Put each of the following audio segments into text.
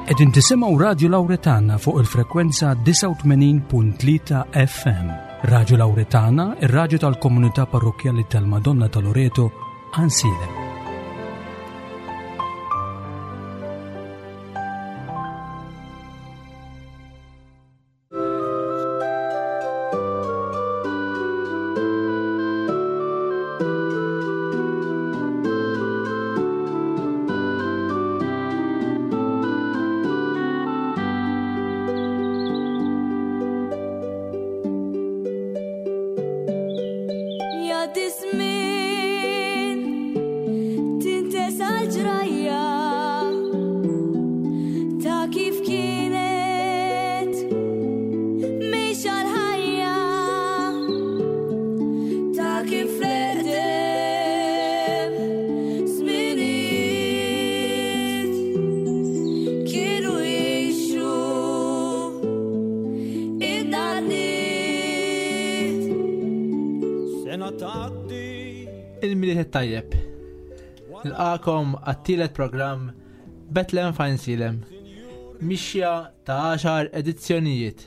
Qegħdin tisimgħu Radio Lawretana fuq il-frekwenza 89.3 FM. Radio Lawretana, ir-radju tal-Komunità Parrokjali tal-Madonna ta' Loreto, Ansilem. Il-miliet tajjeb. Nilqakom għat-tielet programm Bethlehem f'Ansilem. Mixja ta' 10 edizzjonijiet.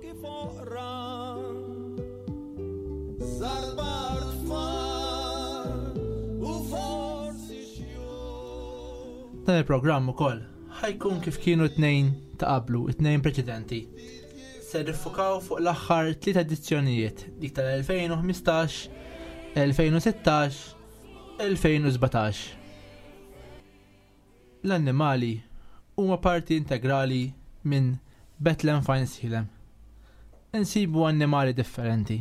Dan il-programm ukoll ħajkun kif kienu t-tnejn ta' qablu, it-tnejn preċedenti. Se niffukaw fuq l-aħħar 3 edizzjonijiet, dik tal-2015, 2016, 2017. L-annimali huma parti integrali minn Bethlehem f'Ansilem. Insibu annimali differenti.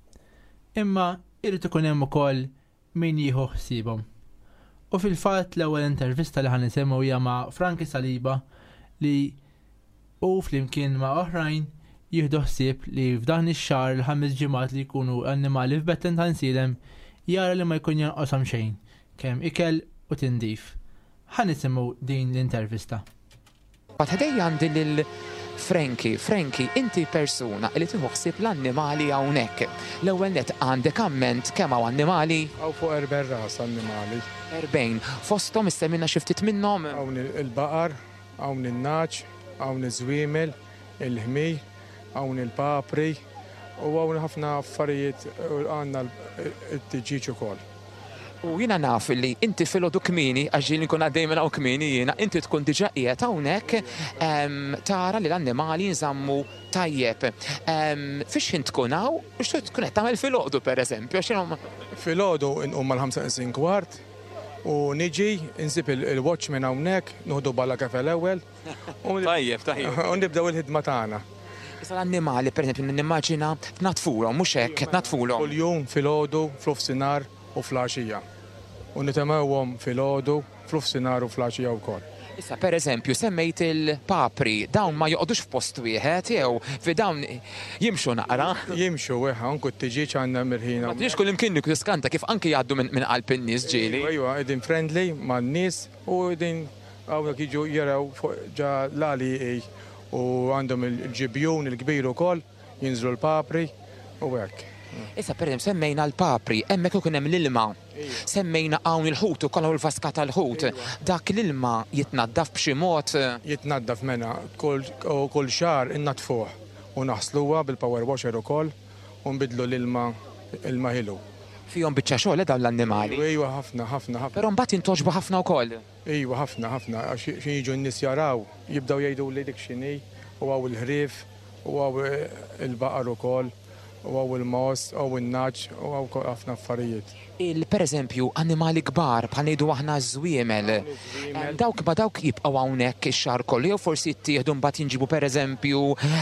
Imma irid ikun hemm ukoll min jieħu ħsiebhom. U fil-fatt l-ewwel intervista li ħanisimgħu hija ma' Frankie Saliba li flimkien ma' oħrajn jieħdu ħsieb li f'dan ix-xahar l-5 ġimgħat li jkunu annimali f'Bethlehem f'Ansilem jara li ma jkun jonqoshom xejn, kemm ikel u tindif. Ħanisimgħu din l-intervista. Ħadej għandi lil Frankie, inti persuna li tieħu ħsieb l-annimali hawnhekk. L-ewwel nett għandek amment kemm hawn annimali? Hawn fuq 40 ras annimali. 40. Fosthom issemmilna xi ftit minnhom? Hawn il-baqar, hawn in-naċ, hawn iż-żwiemel, il-ħmij, hawn il-papri u hawn ħafna affarijiet għandna t-tiġiġ ukoll. U jiena naf li inti filgħodu kmieni għax jien nkun għaddej minn hawn kmieni jiena, inti tkun diġà qiegħed hawnhekk tara li l-annimali nżammu tajjeb. Fiex int tkun hawn u x'trid tkun qed tagħmel filgħodu pereżempju għax filgħodu nqum mal-5:15 u niġi insib il-watchman hawnhekk, nuħdu balla kafe l-ewwel. Tajjeb. U nibdew il-ħidma tagħna. Issa l-annimali pereżempju nimmaġina tnatfulhom mhux hekk qed natfulhom. Kuljum filgħodu, fl-ofsinhar u fl-għaxija. U nitemewhom filgħodu, fl-ofsinhar u fl-għaxija wkoll. Issa pereżempju semmejt il-papri, dawn ma joqgħodux f'post wieħed jew fi dawn jimxu naqra. Jimxu anke t-tiġiġ għandna mirħina. Ma tix kull imkien tiskanta kif anke jgħaddu minn qalb in-nies ġieli. Ejwa, qegħdin friendly man-nies u qegħdin hawnhekk jiġu jaraw ġa l-għali u għandhom il-ġibjun il-kbir ukoll, jinżlu l-papri u hekk. Issa pereżempju semmejna l-papri, hemmhekk ikun hemm l-ilma. Semmejna hawn il-ħut ukoll il-vaska tal-ħut. Dak l-ilma jitnaddaf b'xi mod. Jitnaddaf mena kull xahar innatfuh u naħsluha bil-power washer ukoll u nbidlu l-ilma ħilu. Fihom biċċa xogħol dawn l-annimali. Ejwa ħafna. Però mbagħad intoġbu ħafna wkoll. Ejwa ħafna għax xi jiġu n-nies jaraw, jibdew jgħidu li dik x'inhi u hawn il-ħrief u hawn il-baqar ukoll u hawn il-mos u in-naċ u hawn ħafna affarijiet. Pereżempju annimali kbar bħal ngħidu aħna żwiemel. Dawk jibqgħu hawnhekk ix-xahar kollu jew forsi jittieħdu mbagħad jinġibu pereżempju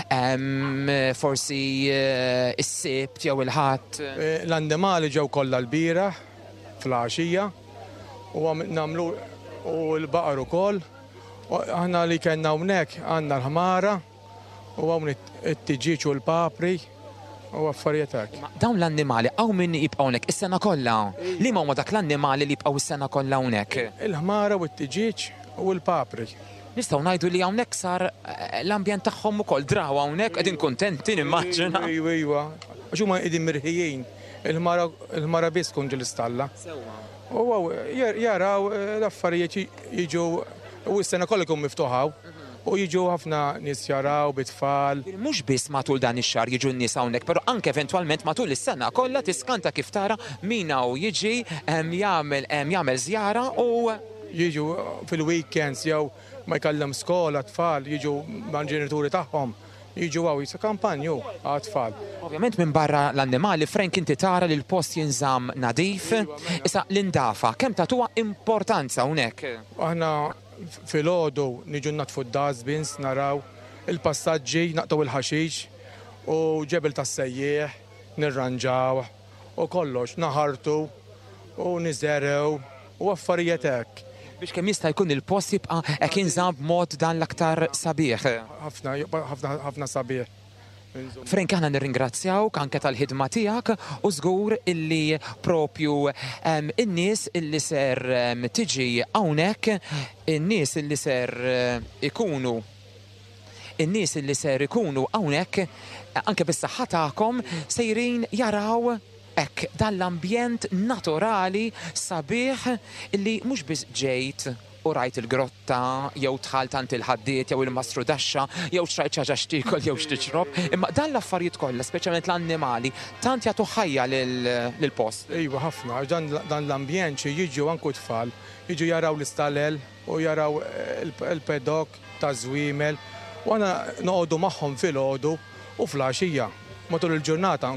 forsi is-sibt jew il-ħadd. L-annimali ġew kollha l-bieraħ fl-għaxija u nagħmlu u l-baqar ukoll. Aħna li kellna hawnhekk għandna l-ħmara u hawn it-tiġiġ u l-papri u affarijiet hekk. Dawn l-annimali hawn min jibqgħu hawnhekk is-sena kollha. Li huma dak l-annimali li jibqgħu is-sena kollha hawnhekk? Il-ħmara u t-tiġiġ u l-papri. Nistgħu ngħidu li hawnhekk sar l-ambjent tagħhom ukoll draw hawnhekk qegħdin kuntenti nimmaġina. Ejwa. Għax huma qegħdin mirħijin. Il-ħmara biss tkun ġil-istalla. U jaraw l-affarijiet jiġu u s-sena kollha jkun miftuħaw. u jiġu ħafna nies jaraw bit-tfal. Mhux biss matul dan ix-xahar jiġu n-nies hawnhekk, però anke eventwalment matul is-sena kollha tiskanta kif tara min hawn jiġi jagħmel żjara u Jiġu fil-weekends jew ma jkellem skola tfal, jiġu mal-ġenituri tagħhom, jiġu għaw jisa kampanju għat-tfal. Ovvjament minn barra l-annimali, Frank, inti tara li l-post jinżamm nadif. Issa l-indafa, kemm tagħtuha importanza hawnhekk? Aħna fil-ħodu niġu natfu d-dustbins, naraw il-passaġġi, naqtaw il-ħaxix u ġebel tas-sejjieħ, nirranġaw u kollox, naħartu u niżerew u affarijiet hekk. Biex kemm jista' jkun il-post jibqa' hekk jinżamm b'mod dan l-aktar sabiħ. Ħafna sabiħ. Frank, aħna nirringrazzjawk anke tal-ħidma tiegħek u żgur illi propju in-nies illi ser tiġi hawnhekk, in-nies illi ser ikunu hawnhekk anke bis-saħħa tagħkom sejrin jaraw hekk dan l-ambjent naturali sabiħ illi mhux biss ġejt u rajt il-grotta jew tħalt tant il-ħaddiet jew il-mastru daxxa jew xrajt ċaġa xtikol jew xtiċrob, imma dan l-affarijiet kollha, speċjalment l-annimali, tant jagħtu ħajja lill-post. Ejwa ħafna, dan l-ambjent xi jiġu anku tfal, jiġu jaraw l-istalel u jaraw il-pedok ta' żwiemel u għana noqogħdu magħhom fil-għodu u fl-għaxija. Matul il-ġurnata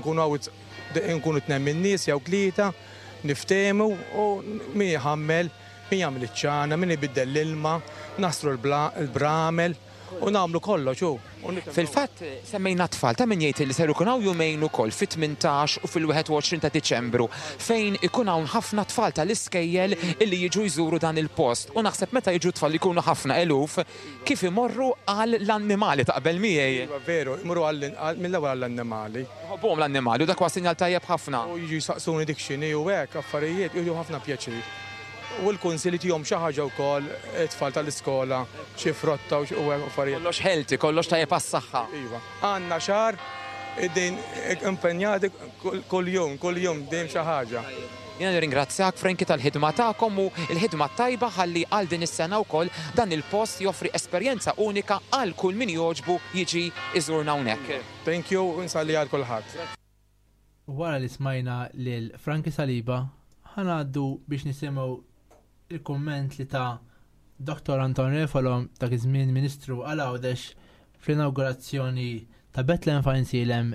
nkunu tnemm in-nies jew tlieta, niftehmu u min jħammel, min jagħmel iċ-ċana, min ibiddel l-ilma, nasru l-bramel u nagħmlu kollox. Fil-fatt semmejna tfal ta' min jgħid li ser ikun hawn jumejn ukoll fit-18 u fil-21 ta' Diċembru fejn ikun hawn ħafna tfal tal-iskejjel illi jiġu jżuru dan il-post. U naħseb meta jiġu tfal li jkunu ħafna eluf kif imorru għall-annimali taqbel miegħi. Veru, imorru mill-ewwel għall-annimali. Ħobbhom l-annimali u dak huwa sinjal tajjeb ħafna. U jiġu jsaqsuni dik x'inhi u hekk affarijiet jieħdu ħafna pjaċir. U l-kunsilli tihom xi ħaġa wkoll it-tfal tal-iskola, xi frotta u affarijiet. Kollox healthy, kollox tajjeb għas-saħħa. Iva. Għandna xahar id-din impenjati kuljum dejjem xi ħaġa. Jiena nirringrazzjak Franki tal-ħidma tagħkom u l-ħidma tajba ħalli għal din is-sena wkoll dan il-post joffri esperjenza unika għal kull min jogħġbu jiġi iżurna hawnhekk. Thank you u nsalli għal kulħadd. Wara li smajna lil Franki Saliba, ħanaddu biex nisimgħu il-komment li ta' Dr. Anton Refalo dak iż-żmien Ministru għal-Għawdex fl-inaugurazzjoni ta' Bethlehem Finds-Ilhem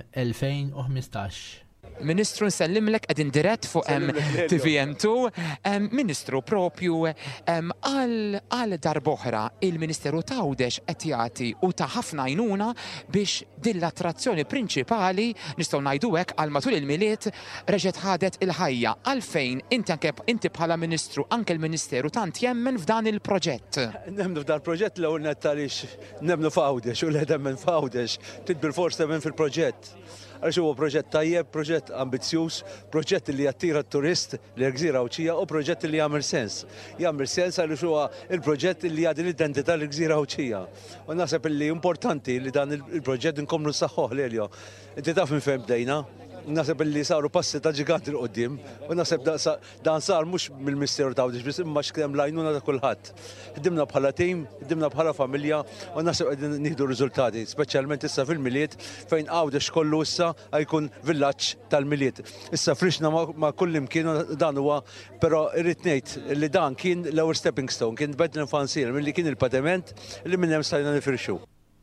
2015. Ministru nsellimlek qegħdin dirett fuq TVN2, Ministru propju għal darb'oħra il-Ministeru ta' Għawdex qed jagħti u ta' ħafna għajnuna biex din l-attrazzjoni prinċipali nistgħu ngħidu hekk għal matul il-miliet reġgħet ħadet il-ħajja. Għalfejn inti bħala Ministru anke l-Ministeru tant jemmen f'dan il-proġett. Nemnu f'dan il-proġett l-ewwel nett għaliex nemnu f'Għawdex u l-ħedem f'Għawdex tidbil forsi temmen fil-proġett. Għax huwa proġett tajjeb, proġett ambizzjuż, proġett li jattira t-turist li l-Gżira Ewċija u proġett li jagħmel sens. Jagħmel sens għaliex huwa il-proġett li jagħti l-identità l-Gżira Ewċija. U naħseb li importanti li dan il-proġett inkomplu saħħoh Lelio. Inti taf minn fejn bdejna? Naħseb li saru passi ta' ġiganti l-qoddim u naħseb dan sar mhux mill-Ministeru ta' Għawdex biss imma x'kemm lajnuna ta' kulħadd. Ħdimna bħala tim, ħdimna bħala familja u naħseb qegħdin nieħdu riżultati, speċjalment issa fil-miliet fejn Għawdex kollu issa jkun villaġġ tal-miliet. Issa frixna ma' kull imkien dan huwa, però irrid ngħid li dan kien l-ewwel stepping stone, kien Bethlehem Finds-Ilhem milli kien il-pediment li minn hemm stajna nifirxu.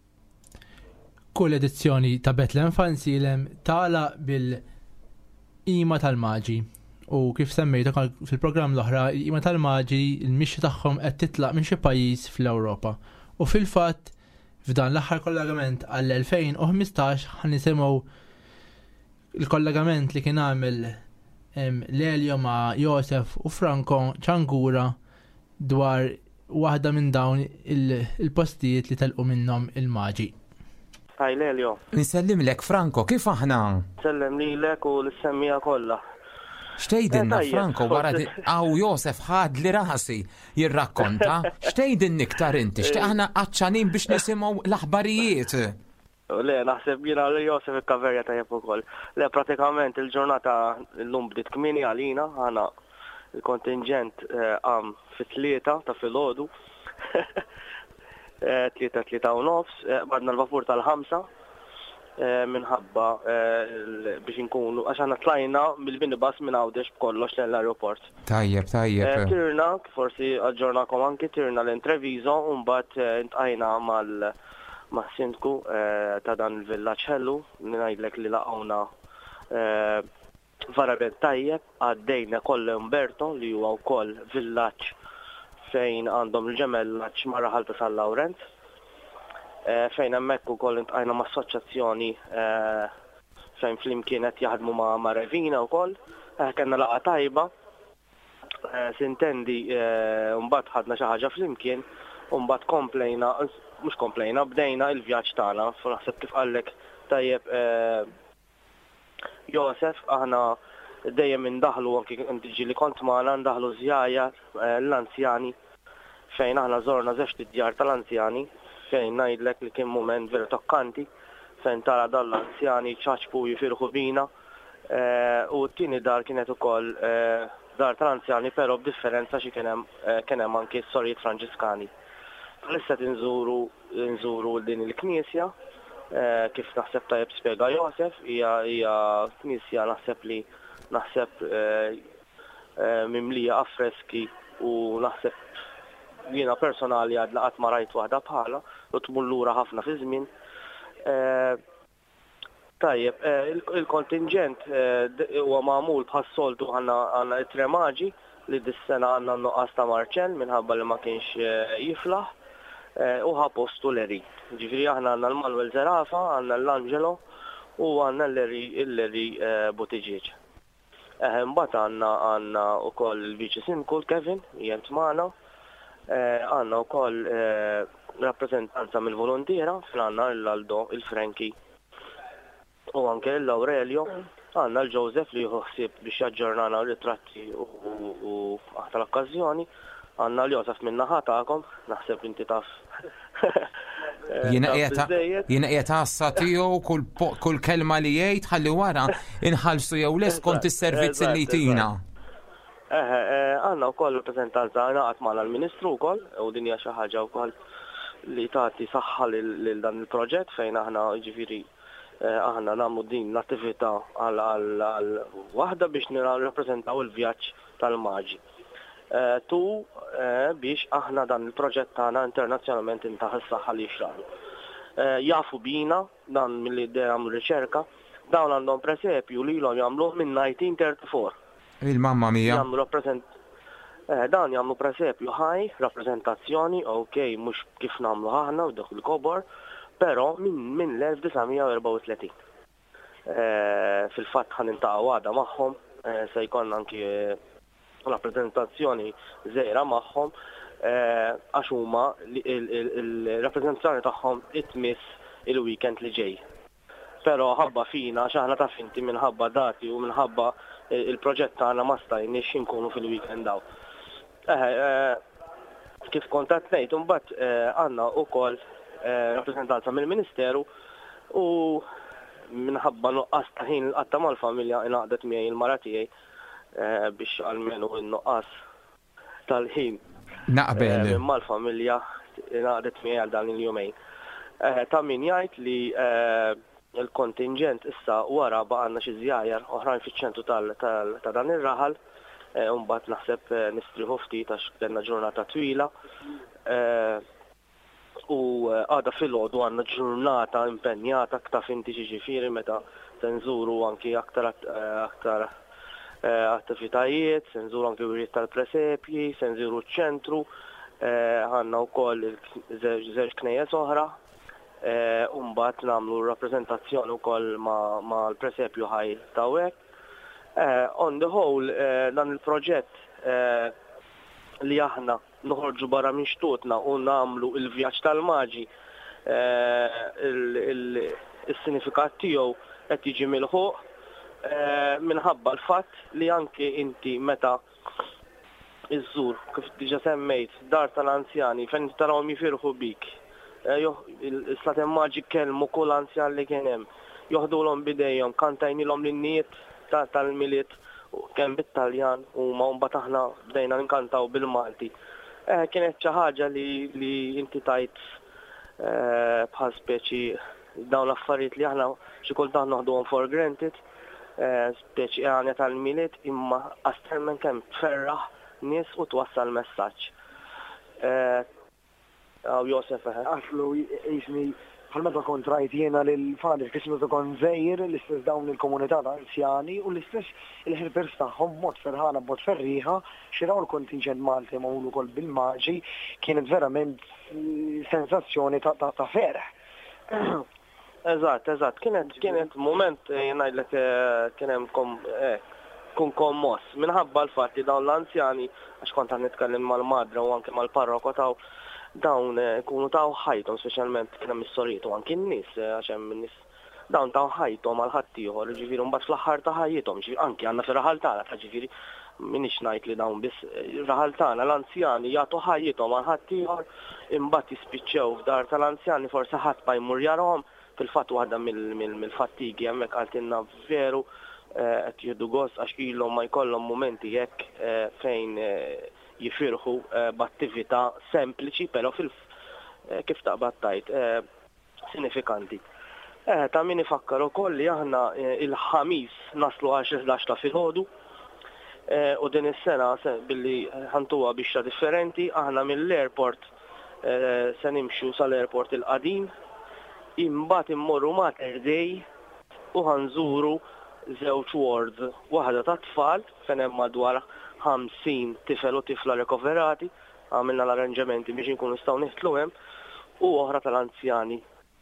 Kull edizzjoni ta' Bethlehem Finds-Ilhem tagħlaq bil-qima tal-maġi. U kif semmejtu fil-programm l-oħra, il-qima tal-maġi il-mixi tagħhom qed titlaq minn xi pajjiż fl-Ewropa. U fil-fatt f'dan l-aħħar kollegament għall-2015 ħanisimgħu il-kollegament li kien għamel Lelio ma' Josef u Franco Ċangura dwar waħda minn dawn il-postijiet li telqu minnhom il-maġi. Hi Lelio. Nsellimlek Franco, kif aħna? Nsellem lilek u l-semmija kollha. Xtejdinna Franco wara għaw Josef ħad li rasi jirrakkonta, xtejdin iktar inti, aħna qaċċanin biex nisimgħu l-aħbarijiet. Le, naħseb jiena li Josef il-kaverja tajjeb ukoll. Le, pratikament il-ġurnata l-lum bdiet kmieni għalina, għana il-kontingent fit-tlieta ta' filgħodu. 3:03 badna l-vapur tal-5 minħabba biex inkunu għax aħna tlajna mill-minibus minn Għawdex b'kollox l-aeroport. Tajjeb. Tirna, forsi aġġornakom anki tirna l-Intreviso u mbagħad intqajna mas-sindku ta' dan il-villaġġ ħellu ngħidlek li laqgħuna verament tajjeb għaddejna koll Umberto li huwa wkoll villaġġ fejn għandhom il-ġemellaġġ ma' Raħal ta' San Lawrence. Fejn hemmhekk ukoll intqajna ma' assoċjazzjoni fejn flimkien qed jaħdmu ma' Revina wkoll, kellna laqgħa tajba. Sintendi mbagħad ħadna xi ħaġa flimkien u mbagħad bdejna l-vjaġġ tagħna, naħseb kif qallek tajjeb Josef, aħna dejjem indaħlu anke inti li kont magħna ndaħlu żjajjar l-anzjani fejn aħna żorna żewġ id-djar tal-anzjani fejn ngħidlek li kien mument veru tokkanti fejn tara dan l-anzjani ċaċpu jifirħu bina u t-tieni dar kienet ukoll dar tal-anzjani però b'differenza xi kien hemm anke s-sorjiet Franġiskani. Issa nżuru din il-Knisja kif naħseb tajjeb spjega Josef hija knisja naħseb mimlija affreski u naħseb jiena personali għad laqat ma rajt waħda bħala u tmur lura ħafna fi żmien. Tajjeb, il-kontingent huwa magħmul bħas-soltu għandna t-tremaġi li dis-sena għandna nuqqas ta' Marċell minħabba li ma kienx jiflaħ u ħapostu l-eri. Ġifieri aħna għandna l-Manuel Zerafa, għandna l-Angelo u għandna l-eri Butiġieġ. Mbagħad għandna wkoll il-Viċi Sindku Kevin jgħid magħna. Għandna wkoll rappreżentanza mill-volontiera fl-għandna l-Aldo, il-Franki u anke l-Aurelio. Għandna l-Joseph li jħossib biex jaġġornana ritratti u aħta l-okkażjoni. Għandna l-Josef min-naħa tagħkom, naħseb inti taf. Jiena qiegħed għassa tiegħu kull kelma li jgħid ħalli wara inħallsu jew les kont is-servizz li tina. Għandna wkoll rappreżentanza ngħaqad magħna l-Ministru wkoll u din hija xi ħaġa wkoll li tagħti saħħa lil dan il-proġett fejn aħna jiġifieri aħna nagħmlu din l-attività għal waħda biex nirrappreżentaw il-vjaġġ tal-Maġi. Biex aħna dan il-proġett tagħna internazzjonalment intaħ is-saħħa li jixraħlu. Jafu bina dan milli jagħmlu riċerka, dawn għandhom presepju li ilhom jagħmluh minn 1934. Il-mamma mija. Dan jagħmlu presepju ħaj, rappreżentazzjoni, okej, mhux kif nagħmlu aħna u dak il-kobor, però minn l-1934. Fil-fatt ħanintaqgħu għada magħhom, se jkollna anki rappreżentazzjoni żgħira magħhom għax huma il-rappreżentazzjoni tagħhom itmiss il-weekend li ġej. Però ħabba fina x'aħna taf inti minħabba dati u minħabba il-proġett tagħna ma stajniex inkunu fil-weekend daw. Kif kont qed ngħid imbagħad għandna wkoll rappreżentanza mill-Ministeru u minħabba nuqqas ta' ħin qatta mal-familja ingħaqdet miegħi il-mara tiegħi biex almenu n-nuqqas tal-ħin naqbel mal-familja ingħaqdet miegħi għal dan il-jumejn. Ta' min jgħid li il-kontingent issa wara baqgħna xi żjajjar oħrajn fiċ-ċentru ta' dan ir-raħal, mbagħad naħseb nistriħu ftit għax kellna ġurnata twila. U għada fil-għodu għandna ġurnata impenjata taf inti ġifieri meta se nżuru anki aktar attivitajiet, se nżuru anki wiriet tal-presepji, se nżuru ċ-ċentru, għandna wkoll żewġ knejjes oħra. Mbagħad nagħmlu rappreżentazzjoni wkoll ma' l-presepju ħaj ta' hekk. On the whole dan il-proġett li aħna noħorġu barra minn xtutna u nagħmlu il-vjaġġ tal-Maġi il-sinifikat tiegħu qed jiġi milħuq minħabba l-fatt li anke inti meta iżżur kif diġà semmejt dar tal-anzjani fejn tarawhom jifirħu bik. Il-Slatem Maġi kellmu kull anzjan li kien hemm. Joħdulhom bidejhom, kantajnilhom lin-niet tal-miliet kemm bit-Taljan u ma mbagħad aħna bdejna nkantaw bil-Malti. Kienet xi ħaġa li inti tajt bħal speċi dawn l-affarijiet li aħna xi kultant naħduhom for granted, speċi għanja tal-miliet imma astermen kemm tferraħ nies u twassal messaġġ. Josef Għaslu jisni bħal meta kontrajt jiena lil-fader kismu ta' kon żejjer l-istess dawn il-komunità ta' anzjani u l-istess il-ħirbers tagħhom mod ferħana b'mod ferriħa xiraw l-kontingent Malti magħmul ukoll bil-maġi kienet verament sensazzjoni ta' ferħ. Eżatt, kienet moment ngħidlek kien hemm kun kommos minħabba l-fatt li dawn l-anzjani għax kont nitkellem mal-madra u anke mal-parroko taw dawn kunu taw ħajtom speċjalment kien hemm is-sorijiet u anke n-nies għax hemm nies dawn taw ħajtom għal ħadd ieħor, ġifieri mbagħad fl-aħħar ta' ħajjithom, anke għandna fir-raħal tagħna ta' ġifieri minix ngħid li dawn biss raħal tagħna l-anzjani jagħtu ħajjithom għal ħadd ieħor imbagħad jispiċċew f'dar tal-anzjani forsi ħadd ma jmur jarahom fil-fatt waħda mill-fattigi hemmhekk għaltilna veru qed jieħdu gost għax ilhom ma jkollhom momenti hekk fejn jifirħu b'attività sempliċi però kif taqbad tajt sinifikanti. Ta' min ifakkar ukoll li aħna il-ħamis naslu għal 11 ta' filgħodu u din is-sena billi ħantuha biex differenti aħna mill-airport se nimxu sal-airport il-qadim imbagħad immorru Mater Dei u ħanżuru żewġ wards, waħda ta' tfal fejn hemm madwar 50 tifel u tifla rekoverati, għamilna l-arranġamenti biex inkunu nistgħu nieħtlu hemm u oħra tal-anzjani.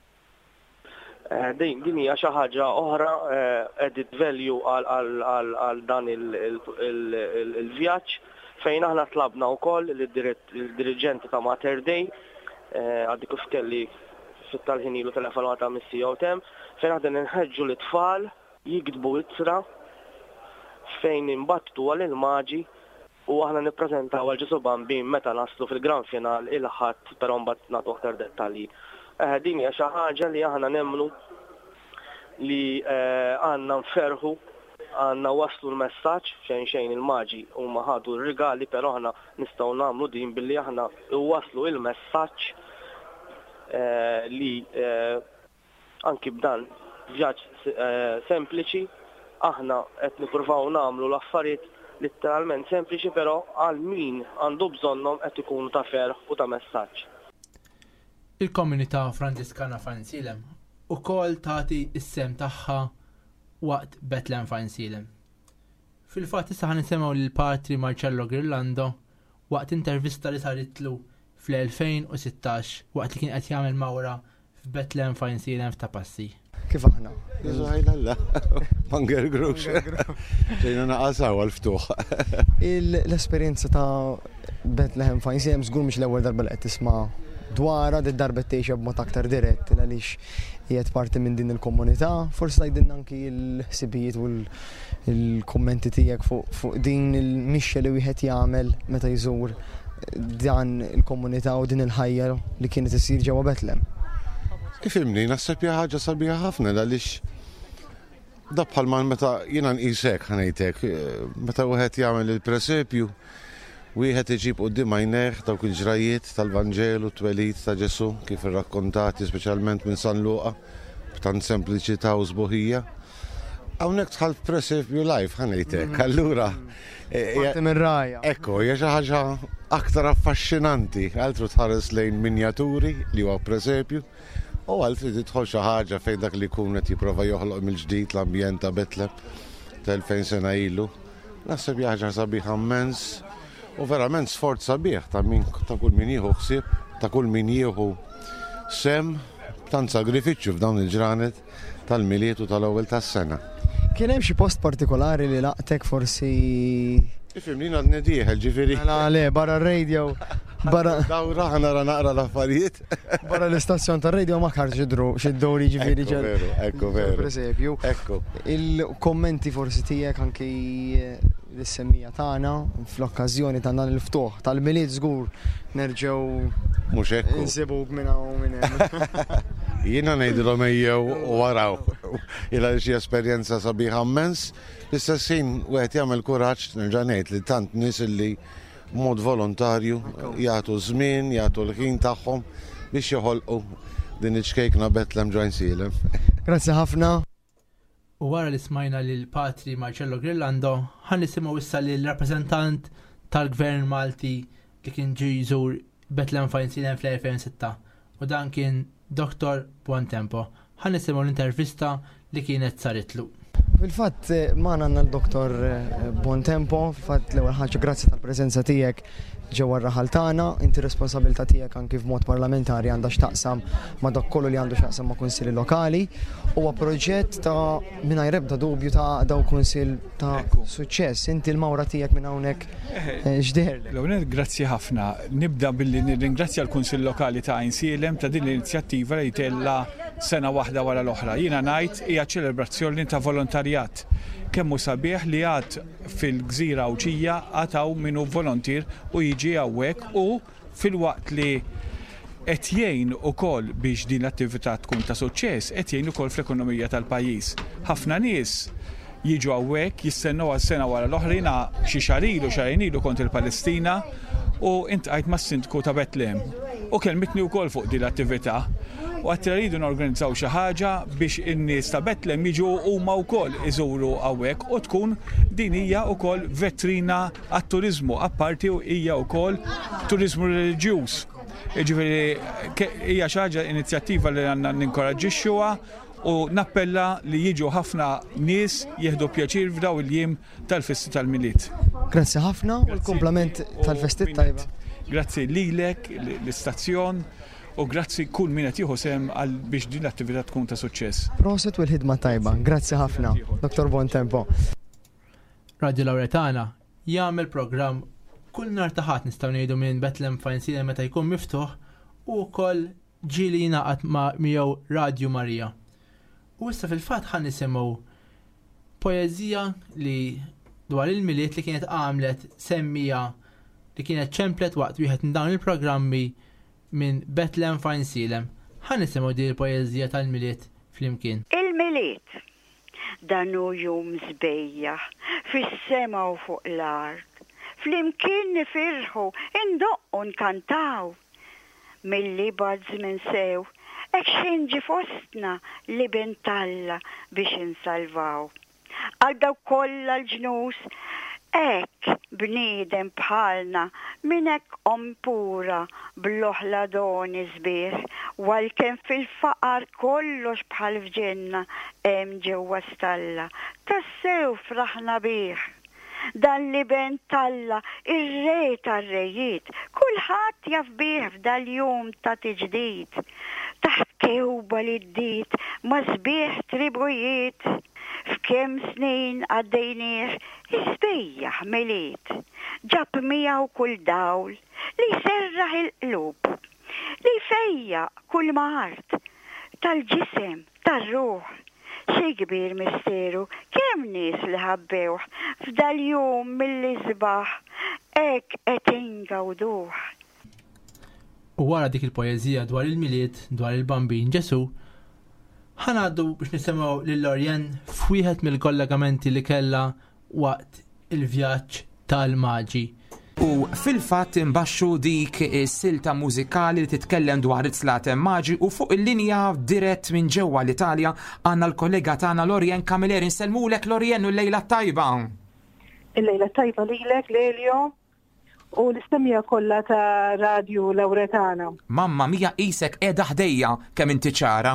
Din hija xi ħaġa oħra added value għal dan il-vjaġġ fejn aħna tlabna wkoll il-diriġenti ta' Mater Dei għaddi kif kelli fit-tal-ħin ilu telefonata mis-CEO tem fejn aħna nħeġġu l-tfal jikdbu ittra fejn imbattu għal-il-maġi u aħna nippreżentaw għal Ġesu Bambin meta naslu fil-Grand Final il-ħadd però mbagħad nagħtu aktar dettalji. Din hija xi ħaġa li aħna nemmnu li għandna nferħu għandna waslu l-messaġġ xejn il-maġi huma ħadu r-rigali però aħna nistgħu nagħmlu din billi aħna waslu il-messaġġ li anki b'dan vjaġġ sempliċi aħna qed nippruvaw nagħmlu l-affarijiet letteralment sempliċi però għal min għandu bżonnhom qed ikunu ta' ferħ u ta' messaġġ. Il-komunità Franġiskana Fajnsilem ukoll tagħti s-sem tagħha waqt Bethlehem Fajnsilem. Fil-fatt issa ħanisimgħu lill-Patri Marcello Girlando waqt intervista li saritlu fl-2016 waqt li kien qed jagħmel mawra f'Bethlehem Fajnsilem f'Tapassi. Kif aħna? Iżgħajlalla, Manger Grux. Ġejna naqasaw għal-ftuħ. L-esperjenza ta' Bethlehem Fajnsilem żgur mhix l-ewwel darba li qed tisma' dwarha d-darba tgħixha b'mod aktar dirett għaliex qiegħed parti minn din il-komunità, forsi tgħidilna anki l-ħsibijiet u l-kummenti tiegħek fuq din il-mixja li wieħed jagħmel meta jżur dan il-komunità u din il-ħajja li kienet isir ġewwa Bethlehem. Ifimni, naħseb hija ħaġa sabiħa ħafna għaliex da bħalma meta jiena nqisek ħanejtek, meta wieħed jagħmel il-presepju, wieħed iġib quddiem għajnejh dawk il-ġrajiet tal-Vanġelu twelid ta' Ġesu kif irrakkontati speċjalment minn San Luqa b'tant sempliċità u sbuħija. Hawnhekk tħall presepju live ħanejtek, allura ekku, hija xi ħaġa aktar affaxxinanti, altru tħares lejn minjaturi li huwa presepju. U għaltri tidħol xi ħaġa fejn dak li jkun qed jipprova joħloq mill-ġdid l-ambjent ta' Bethlehem ta' 2000 sena ilu. Naħseb hija ħaġa sabiħa immens u verament sforz sabiħ ta' kull min jieħu ħsieb, ta' kull min jieħu sem tant sagrifiċċju f'dawn il-ġranet tal-miliet u tal-ewwel tas-sena. Kien hemm xi post partikolari li laqtek forsi Ifimni għadni dieħel ġifieri. Le, barra r-radio. Dawra ħana naqra l-affarijiet. Barra l-istazzjon tar-radio ma karġ xid-dowri ġifieri ġel. Ekku veru. Per eżempju. Ekku. Il-kommenti forsi tiegħek anki l-semmija tagħna fl-okkażjoni ta' dan il-ftuħ tal-miliet żgur nerġgħu mhux hekk. Insibuk minn hawn minn hemm. Jiena ngħidilhom ejjew waraw. Ilha xi esperjenza sabiħa immens, l-istess ħin wieħed jagħmel kuraġġ nerġa' ngħid li tant nies li b'mod volontarju jagħtu żmien, jagħtu l-ħin tagħhom biex joħolqu din iċkejkna Bethlehem Ġo Insielem. Grazzi ħafna. U wara li smajna lil Patri Marcello Grilando, ħan nisimgħu issa lil rappreżentant tal-Gvern Malti li kien ġie jżur Bethlehem Fine Insielem fl-2006 u dan kien Dr. Buontempo. Ħan nisimgħu l-intervista li kienet saritlu. Fil-fatt maħna għandna l-Dr. Buontempo, fil-fatt l-ewwel ħaġa grazzi tal-preżenza tiegħek ġewwa r-raħal tagħna, inti responsabilità tiegħek anke f'mod parlamentari għandha x'taqsam ma' dak kollu li għandu x'taqsam ma' kunsilli lokali. Huwa proġett ta' mingħajr ebda dubju ta' daw kunsill ta' suċċess. Inti l-mawra tiegħek minn hawnhekk x'deher. L-ewwel grazzi ħafna. Nibda billi nirringrazzja l-Kunsill Lokali ta' Insielem ta' din l-inizjattiva li tella sena waħda wara l-oħra. Jiena ngħid hija ċelebrazzjoni ta' volontarjat. Kemmu sabiħ li għad fil-Gżira Awċija għataw minnu volontir u jiġi għawek u fil-waqt li qed jgħin ukoll biex din l-attività tkun ta' suċċess, qed jgħin ukoll fl-ekonomija tal-pajjiż. Ħafna nies jiġu għawek, jistennew għal-sena wara l-oħrina xi xarajn ilu kont il-Palestina u intqajt mas-Sindku ta' Bethlehem. U kelmitni wkoll fuq din l-attività. U għattra rridu norganizzaw xi ħaġa biex in-nies ta' Bethlehem jiġu huma wkoll iżuru hawnhekk u tkun din hija wkoll vetrina għat-turiżmu, apparti hija wkoll turiżmu reliġjuż. Jiġifieri hija xi ħaġa inizjattiva li għandna ninkoraġġixxuha u nappella li jiġu ħafna nies jieħdu pjaċir f'daw il-jiem tal-Festi tal-Milied. Grazzi ħafna u l-komplament tal-Festi tajba. Grazzi lilek, l-istazzjon. U grazzi kull min qed jieħu sehem għal biex din l-attività tkun ta' suċċess. Proset u l-ħidma tajba. Grazzi ħafna, Dr. Buontempo. Radio Lauretana jagħmel programm kull nhar ta' ħadd nistgħu ngħidu minn Bethlehem Fine Insielem meta jkun miftuħ u wkoll ġieli jingħaqad ma' miegħu Radio Marija. U issa fil-fatt ħan nisimgħu poeżija li dwar il-miliet li kienet għamlet semmija li kienet ċemplet waqt wieħed minn dawn il-programmi minn Bethlehem Fine Insielem. Ħan nisimgħu din il-poeżija tal-miliet flimkien. Il-miliet dan hu jum żbejjaħ fis-sema u fuq l-art. Flimkien nifirħu, indoqqu nkantaw. Milli badż minn sew, hekk xinġi fostna li bintalla biex insalvaw. Għal dawk kollha l-ġnus ek bniedem bħalna minn hekk pura bl-oħla doni sbieħ walkemm fil-faqar kollox bħal f'ġenna hemm ġewwa stalla tassew fraħna bih. Dan li ben talla ir-re tar-rejiet kulħadd jaf bih f'dal-jum ta' tiġdid. Taħt kewba li ddiet ma' sbieħ tribujiet. F'kemm snin għaddejnieh isbejjaħ miliet. Ġab miegħu kull dawl li serraħ il-qlub. Li fejja kull mart tal-ġisem, tar-ruħ. Xi kbir misteru kemm nies li ħabbewh f'dal-jum mill-isbaħ hekk qed ingawduh. U wara dik il-poeżija dwar il-miliet dwar il-bambin Ġesu, ħanaddu biex nisimgħu lil Lorjen f'wieħed mill-kollegamenti li kellha waqt il-vjaġġ tal-Maġi. U fil-fatt imbaxxu dik is-silta mużikali li titkellem dwar it-tlata Maġi u fuq il-linja dirett minn ġewwa l-Italja għandna l-kollega tagħna Lorjen Camilleri. Nsellmulek Lorjen u l-lejla tajba. Il-lejla tajba lilek Lelio u l-istemija kollha ta' Radio Lauretana. Mamma mija qisek qiegħda ħdejja kemm inti ċara.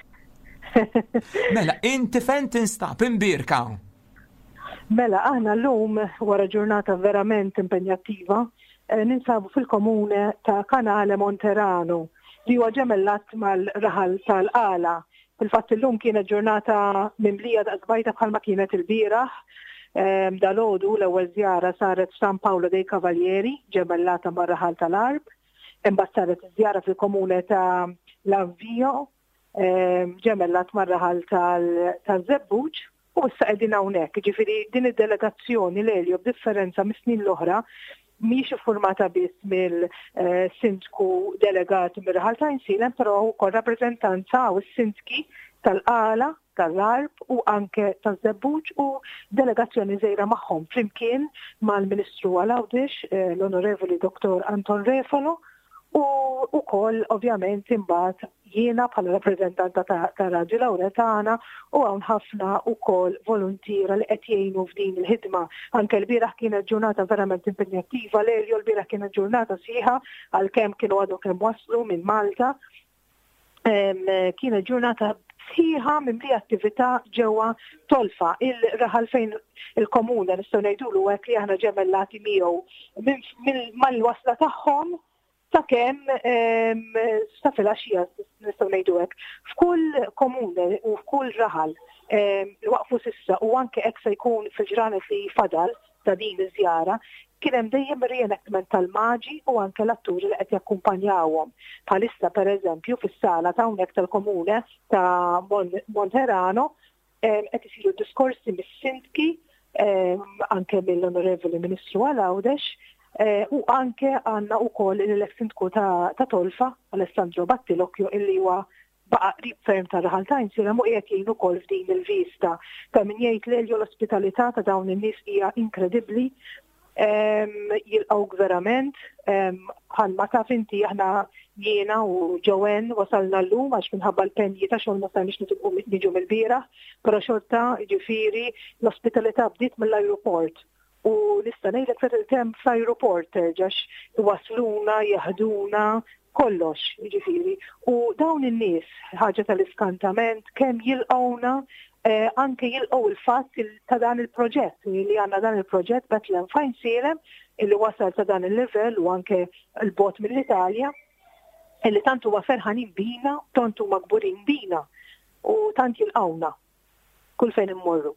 Mela, inti fejn tinstab imbirka? Mela, aħna l-lum wara ġurnata verament impenjattiva ninsabu fil-komune ta' Canale Monterano li huwa ġemellat mal-raħal tal-Qala. Fil-fatt illum kienet ġurnata mimlija daqsbajta bħalma kienet il-bieraħ. Dalodu l-ewwel żjara saret San Paolo dei Cavalieri ġemellata mar-raħal tal-Arb. Imbagħad saret iż-żjara fil-komune ta' L'Avvio ġemellat mar-raħal tal-Zebbuġ u issa qegħdin hawnhekk. Ġifieri din id-delegazzjoni Lelio b'differenza mis-snin l-oħra mhix iffurmata biss mill-sindku delegati mir-raħal ta' Insielem, però wkoll rappreżentanza u s-sindki tal-Qala, tal-Arb u anke tal-Zebbuġ u delegazzjoni żgħira magħhom flimkien mal-Ministru għal-Awdix, l-Onorevoli Dr. Anton Refalo u ukoll ovvjament imbagħad jiena bħala rappreżentanta ta' Raġu Lawretana u hawn ħafna ukoll volontira li qed jgħinu f'din il-ħidma. Anke l-bieraħ kienet ġurnata verament impenjattiva, l-Elio l-bieraħ kienet ġurnata sieħa għalkemm kienu għadu kemm waslu minn Malta. Kienet ġurnata sħiħa minn attività ġewwa Tolfa, il-raħal fejn il-komuna nistgħu ngħidulu hekk li aħna ġemellati miegħu mal-wasla tagħhom sakemm sa filgħaxija nistgħu ngħidu hekk. F'kull komune u f'kull raħal waqfu s'issa u anke hekk se jkun fil-ġranet li fadal ta' din iż-żjara kien hemm dejjem reenactment tal-maġi u anke l-atturi li qed jakkumpanjawhom. Bħalissa pereżempju fis-sala ta' hawnhekk tal-komune ta' Monterano qed isiru diskorsi mis-sindki anke mill-Onorevoli Ministru Għalawdex u anke għandna wkoll l-ex-sindku ta' Tolfa Alessandro Battilocchio illi huwa baqa' qrib ferm ta' raħal ta' Insielam u qiegħed jgħin ukoll f'din il-vista. Ta' min jgħid l-Elio l-ospitalità ta' dawn in-nies hija inkredibbli. Jilqgħu verament ħalma taf inti aħna jiena u Joanne wasalna llum għax minħabba l-penji ta' xogħol ma sarniex niġu mill-bieraħ, però xorta jiġifieri l-ospitalità bdiet mill-ajruport. U nista' ngħidlek se kemm fl-ajruport terġax iwasluna, jaħduna, kollox, jiġifieri. U dawn in-nies ħaġa tal-iskantament kemm jilqgħuna anke jilqgħu il-fatt ta' dan il-proġett li għandna dan il-proġett Bethlehem Fine Salem illi wasal ta' dan il-livell u anke l-bot mill-Italja illi tant huwa ferħanin bina, tant huma kburin bina u tant jilqgħuna kull fejn immorru.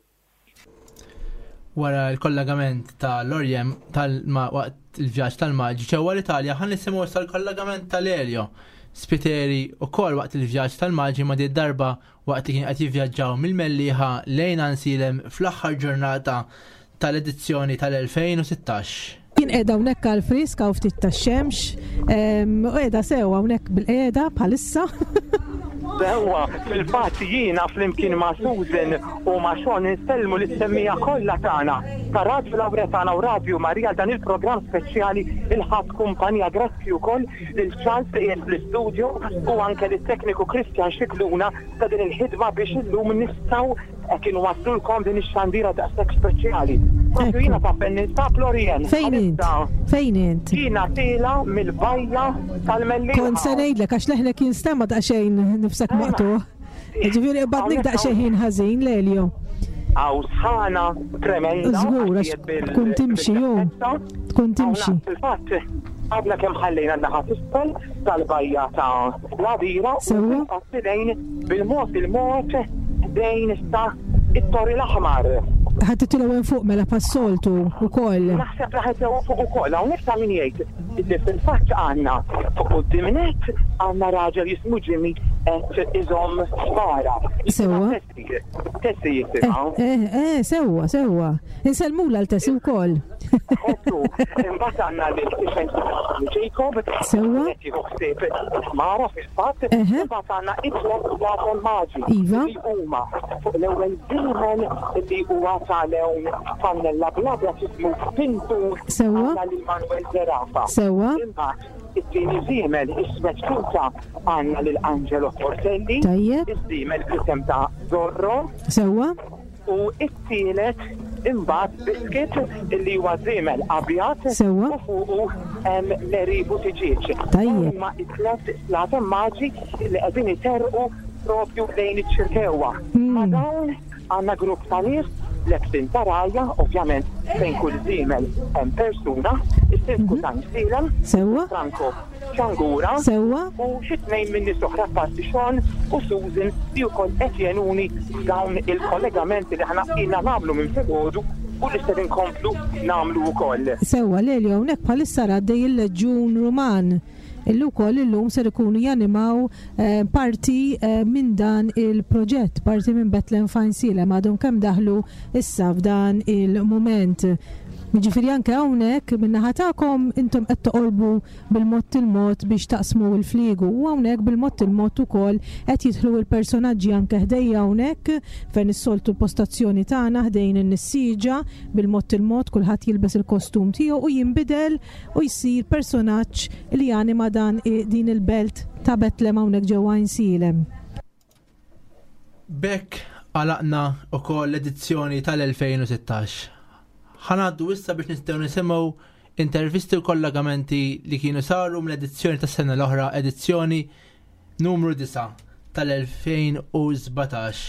Wara l-kollegament tal-Orjem waqt il-vjaġġ tal-Maġi ġewwa l-Italja ħan nisimgħu tal-kollegament tal-Elio Spiteri ukoll waqt il-vjaġġ tal-Maġi ma di darba waqt li kien qed jivvjaġġaw mill-Mellieħa lejn Ansielam fl-aħħar ġurnata tal-edizzjoni tal-2016. Kien qiegħda hawnhekk għall-friska u ftit tax-xemx, u qiegħda sewwa hawnhekk bil-qiegħda bħalissa. Sewa, fil-fatt jiena flimkien ma' Susan u ma' Sean nistellmu l-istemmija kollha tagħna ta' Raġu Lawretana u Radju Marija dan il-programm speċjali il-ħadd kumpanija grazzi wkoll lil Charles qiegħed fl-istudju u anke lit-tekniku Christian Xikluna ta' din il-ħidma biex illum nistgħu kienu waslulkom din ix-xandira daqshekk speċjali. Propju jiena ta' Nisa Florien. Fejn int? Jiena tiela mill-bajja tal-Mellieħa. Kont se ngħidlek għax leħnek jinstema' daqsxejn nifsek maqtuħ. Jiġifieri badnik daqsxejn ħażin l-Elio. Għaw sħana tremenda. Żgur għax tkun timxi jum. Tkun timxi. Fil-fatt, għadna kemm ħallejna n-naħa tisfel tal-bajja ta' Ladira u għasidejn bil-mod dejn issa it-Torri l-Aħmar. Ħattitilgħu fuq mela pas-soltu wkoll. Naħseb li ħattilgħu fuq ukoll hawnhekk ta' min jgħid li fil-fatt għandna fuq qudiemnet għandna raġel jismu Jimmy qed iżomm spara. Sewwa. Tessi jisimgħu. Sewwa. Insellmula l-Tessi wkoll. Imbagħad għandna Jacob. Sewwa. Mara fil-fatt. Imbagħad għandna it-tlet maġi. Iva. Li huma fuq l-ewwel żiemel li huwa tal-ewn fannella blabla jismu Pintu. Sewwa. Għandna Manuel Zerafa. Sewwa. Imbagħad it-tieni żiemel ismet Pinta għandna lil Angelo Fortelli. Tajjeb. Iż-żiemel b'isem ta' Zorro. Sewwa. U it-tielet imbagħad biskit li huwa żiemel abjad Sewwa. u fuqu Meribu Tiġiġ. Tajjeb. Ma it-tlet slata maġi li qegħdin iterqu propju lejn iċ-ċirkewwa. Ma dawn għandna grupp ta' nies lebsin tarajja, ovvjament fejn kull żiemel hemm persuna, is-sindku ta' Insielam, Sewwa. Franco Ċangura, Sewwa. u xi tnejn minn nies oħra parti Sean u Susan li wkoll qed jenuni dawn il-kollegamenti li aħna qilna nagħmlu minn filgħodu u li se inkomplu nagħmlu wkoll. Sewwa l-Elio hawnhekk bħalissa għaddej il-Leġġun Ruman. Illu wkoll illum ser ikunu janimaw parti minn dan il-proġett, parti minn Bethlehem Fine Salem għadhom kemm daħlu issa f'dan il-mument. Jiġifieri anke hawnhekk min-naħa tagħkom intom qed toqolbu bil-mod il-mod biex taqsmu l-fliegu u hawnhekk bil-mod il-mod ukoll qed jidħlu l-personaġġi anke ħdejja hawnhekk fejn is-soltu l-postazzjoni tagħna ħdejn in-nissiġa bil-mod il-mod kulħadd jilbes il-kostum tiegħu u jinbidel u jsir personaġġ li janima din il-belt ta' Bethlehem hawnhekk ġewwa Insielem. Bekk għalaqna ukoll l-edizzjoni tal-2016. Ħanaddu issa biex nistgħu nisimgħu intervisti u kollegamenti li kienu saru mill-edizzjoni tas-sena l-oħra, edizzjoni numru 9 tal-2017.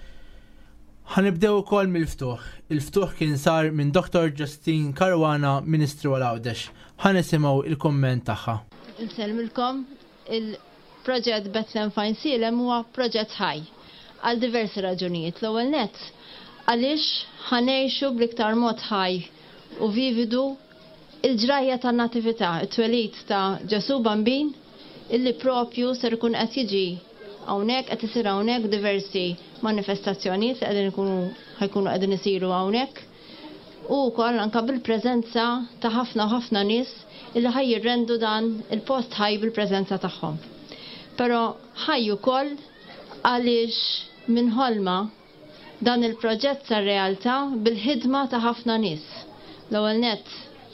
Ħanibdew ukoll mill-ftuħ. Il-ftuħ kien sar minn Dr. Justine Caruana, Ministru għal-Għawdex. Ħanisimgħu il-komment tagħha. Nselmilkom, il-proġett Bethlehem fa' Insielem huwa proġett ħaj għal diversi raġunijiet. L-ewwel nett għaliex ħanejxu bl-iktar mod ħaj u vividu il-ġrajja tan-natività, it-twelid ta' Ġesu Bambin, illi propju ser ikun qed jiġi hawnhekk qed isir hawnhekk diversi manifestazzjonijiet li ħajkunu qegħdin isiru hawnhekk u wkoll anke bil-preżenza ta' ħafna nies illi ħajjirrendu dan il-post ħaj bil-preżenza tagħhom. Però ħaj ukoll għaliex minħolma dan il-proġett sar realtà bil-ħidma ta' ħafna nies. L-ewwel nett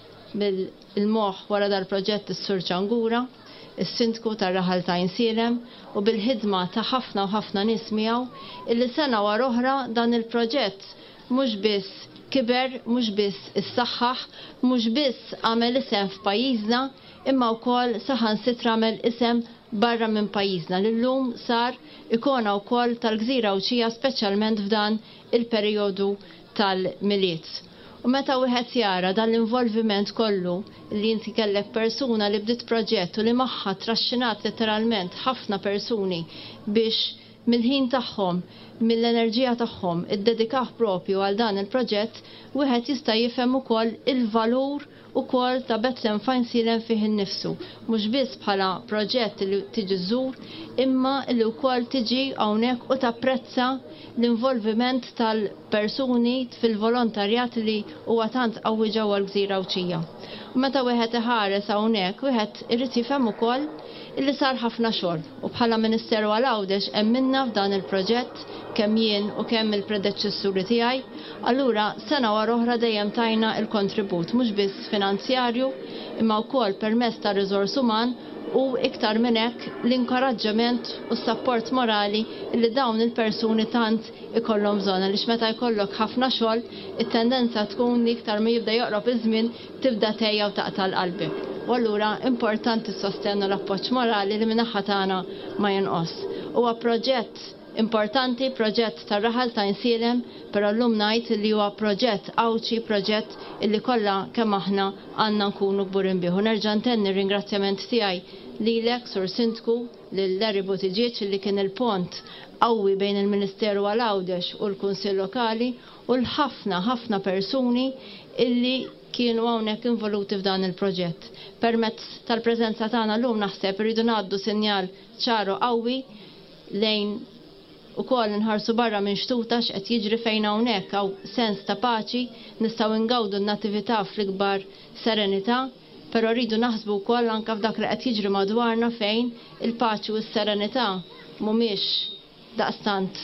bil-moħħ wara dal-proġett is-Sur Ċangura, is-Sindku tar-Raħal ta' Insielem u bil-ħidma ta' ħafna nies miegħu illi sena wara oħra dan il-proġett mhux biss kiber, mhux biss issaħħaħ, mhux biss għamel isem f'pajjiżna, imma wkoll saħansitra għamel isem barra minn pajjiżna li llum sar ikona wkoll tal-Gżira Awċija speċjalment f'dan il-perjodu tal-miliet. U meta wieħed jara dan l-involviment kollu li inti kellek persuna li bdiet proġett u li magħha traxxinat letteralment ħafna persuni biex mill-ħin tagħhom, mill-enerġija tagħhom iddedikaw propju għal dan il-proġett, wieħed jista' jifhem ukoll il-valur ukoll ta' Bethlehem fa' Insielem fih innifsu, mhux biss bħala proġett li tiġi żżur, imma li wkoll tiġi hawnhekk u tapprezza l-involviment tal-persuni fil-volontarjat li huwa tant qawwi ġewwa l-Gżira Awċija. U meta wieħed iħares hawnhekk, wieħed irid jifhem ukoll illi sar ħafna xogħol u bħala Ministeru għal-Għawdex emminna f'dan il-proġett kemm jien u kemm il-predeċessuri tiegħi, allura sena wara oħra dejjem tajna il-kontribut mhux biss finanzjarju imma wkoll permezz ta' riżors uman u iktar minn hekk l-inkoraġġament u s-sapport morali li dawn il-persuni tant ikollhom bżonn għaliex meta jkollok ħafna xogħol, it-tendenza tkun li iktar ma jibda joqrob iż-żmien tibda tejja u taqtal qalbek. U allura importanti sostennu l-appoġġ morali li min-naħa tagħna ma jinqos. Huwa proġett importanti, proġett tar-Raħal ta' Insielem, però llum ngħid li huwa proġett Awċi, proġett illi kollha kemm aħna għandna nkunu kburin bih. U nerġa' ntenni r-ringrazzjament tiegħi lilek, Sur Sindku, lil Larry Buttigieg li kien il-pont qawwi bejn il-Ministeru għal-Għawdex u l-Kunsill Lokali u l-ħafna persuni illi kienu hawnhekk involuti f'dan il-proġett. Permezz tal-preżenza tagħna llum naħseb irridu ngħaddu sinjal ċaru qawwi lejn ukoll nħarsu barra minn xtuta x'qed jiġri fejn hawnhekk hawn sens ta' paċi, nistgħu ngawdu n-natività fl-ikbar serenità, però rridu naħsbu wkoll anke f'dak li qed jiġri madwarna fejn il-paċi u s-serenità mhumiex daqstant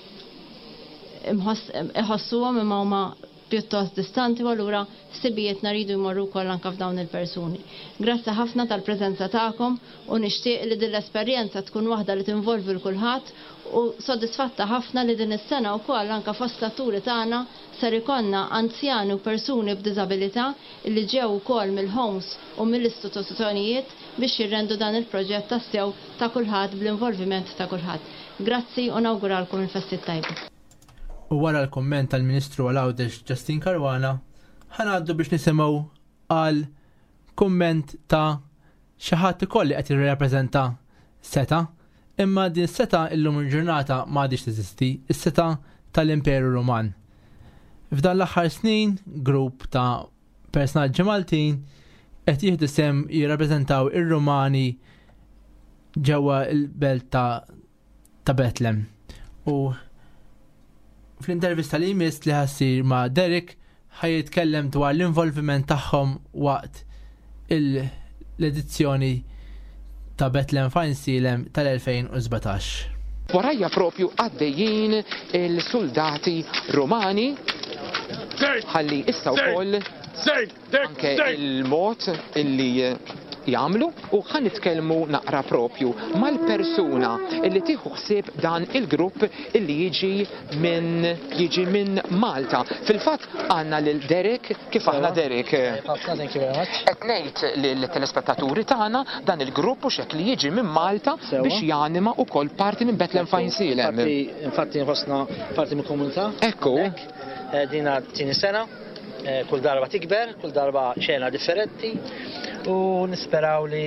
iħossuhom imma huma pjuttost distanti u allura sibijietna rridu jmorru wkoll anke f'dawn il-persuni. Grazzi ħafna tal-preżenza tagħkom u nixtieq li din l-esperjenza tkun waħda li tinvolvi l-kulħadd u soddisfatta ħafna li din is-sena wkoll anke fost l-atturi tagħna ser ikollna anzjani u persuni b'diżabilità li ġew ukoll mill-homes u mill-istituzzjonijiet biex jirrendu dan il-proġett tassew ta' kulħadd bl-involviment ta' kulħadd. Grazzi u nawguralkom il-festit tajba. U wara l-komment tal-Ministru għal-Għawdex Justine Caruana, ħanaddu biex nisimgħu għal komment ta' xi ħadd ikolli qed jirrappreżenta seta', imma din seta' illum il-ġurnata m'għadix teżisti, is-seta' tal-Imperu Ruman. F'dan l-aħħar snin, grupp ta' personaġġi Maltin qed jieħdu sem jirrappreżentaw ir-Rumani ġewwa l-belt ta' Bethlehem. U fl-intervista li jmiss li ħassir ma' Derek ħajitkellem dwar l-involviment tagħhom waqt l-edizzjoni ta' Bethlehem fa' Insielem tal-2017. Warajja propju għaddejjin il-soldati Romani ħalli issa wkoll anke il-mod illi jagħmlu u ħan nitkellmu naqra propju mal-persuna illi tieħu ħsieb dan il-grupp illi jiġi minn Malta. Fil-fatt għandna lil Derek, kif aħna Derek? Qed ngħid lill-telespettaturi tagħna dan il-grupp u xek li jiġi minn Malta biex janima wkoll parti minn Bethlehem Fajnsielem. Infatti nħossna parti minn komunità. Ekku. Dina tieni sena, kull darba tikber, kull darba xena differenti u nisperaw li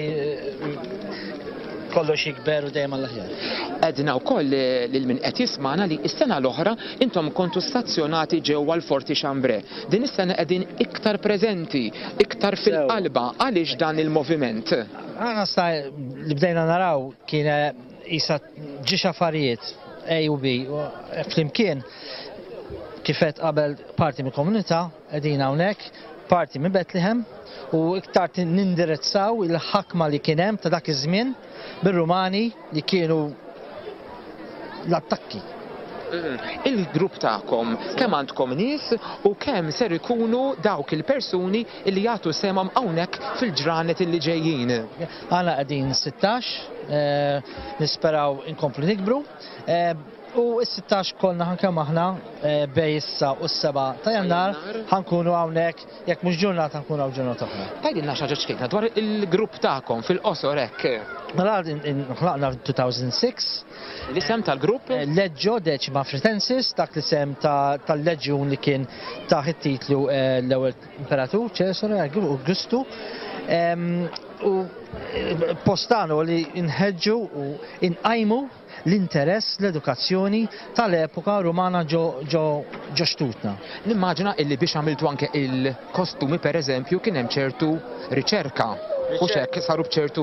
kollox jikber u dejjem għall-aħjar. Edna wkoll lil min qed jismana li s-sena l-oħra intom kontu stazzjonati ġewwa l-Forti Xambre. Din is-sena qegħdin iktar preżenti, iktar fil-qalba għaliex dan il-moviment. Aħna sta li bdejna naraw kien isa ġiex affarijiet A u B flimkien kifet qabel parti mill komunità qegħdin hawnhekk, parti minn Bethlehem u iktar nindirizzaw il-ħakma li kien hemm ta' dak iż-żmien bir-Rumani li kienu l-attakki. Il-grupp tagħkom kemm għandkom nies u kemm ser ikunu dawk il-persuni li jagħtu semhom hawnhekk fil-ġranet illi ġejjin. Għana qegħdin 16, nisperaw inkomplu nikbru. U s-16 kolna ħankemm aħna bej issa u s-7 ta' Jannar ħankunu hawnhekk jekk mhux ġurnata ħankunu hawn ġurnata oħra. Tgħidilna xi ħaġa xkejna dwar il-grupp tagħkom fil-qosor hekk. Mela ħlaqna f'2006. L-isem tal-grupp? Leġġo Deċima Fretensis, dak l-isem tal-leġjun li kien taħt it-titlu l-ewwel Imperatur Ċesare Augustu. U postano li inħeġġu u inqajmu l-interess l-edukazzjoni tal-epoka rumana ġo xtutna. Nimmaġina illi biex għamiltu anke il-kostumi per eżempju kien hemm ċertu riċerka. U xek saru bċertu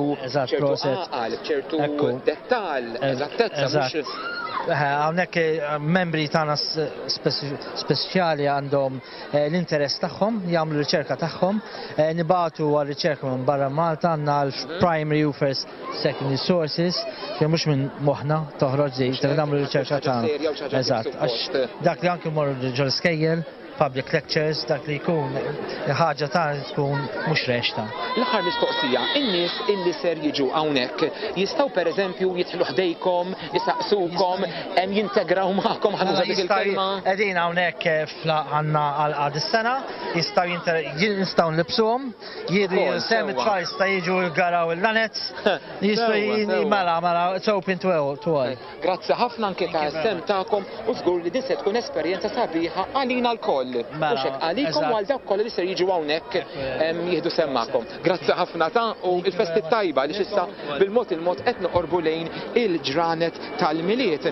dettal, eżattezza. Għawnek membri tagħna speċjali għandhom l-interess tagħhom, jagħmlu riċerka tagħhom, nibatu għal riċerka minn barra Malta, għandna l-primary u first secondary sources, kien mhux minn moħħna toħroġ dik, nagħmlu riċerka tagħna. Eżatt, għax dak li anke mmorru ġol skejjel, public lectures, dak li jkun ħaġa tagħna tkun mhux rexta. L-aħħar mistoqsija, in-nies illi ser jiġu hawnhekk jistgħu pereżempju jidħlu ħdejkom, jisaqsukom, hemm jintegraw magħkom ħanuża dik il-kelma. Qegħdin hawnhekk għandna għal is-sena, jistgħu nlibsuhom, jidri sem it-tfal jista' jiġu jgaraw il-lanets, jistgħu mela it's open to all. Grazzi ħafna anke tas-sem tagħkom u żgur li din se tkun esperjenza sabiħa għalina l-koll. Uxek għalikom għal dawk koll li ser jiġu hawnhekk jieħdu semmakom. Grazzi ħafna u il-festi tajba li xissa bil-mod qed noqorbu lejn il-ġranet tal-miliet.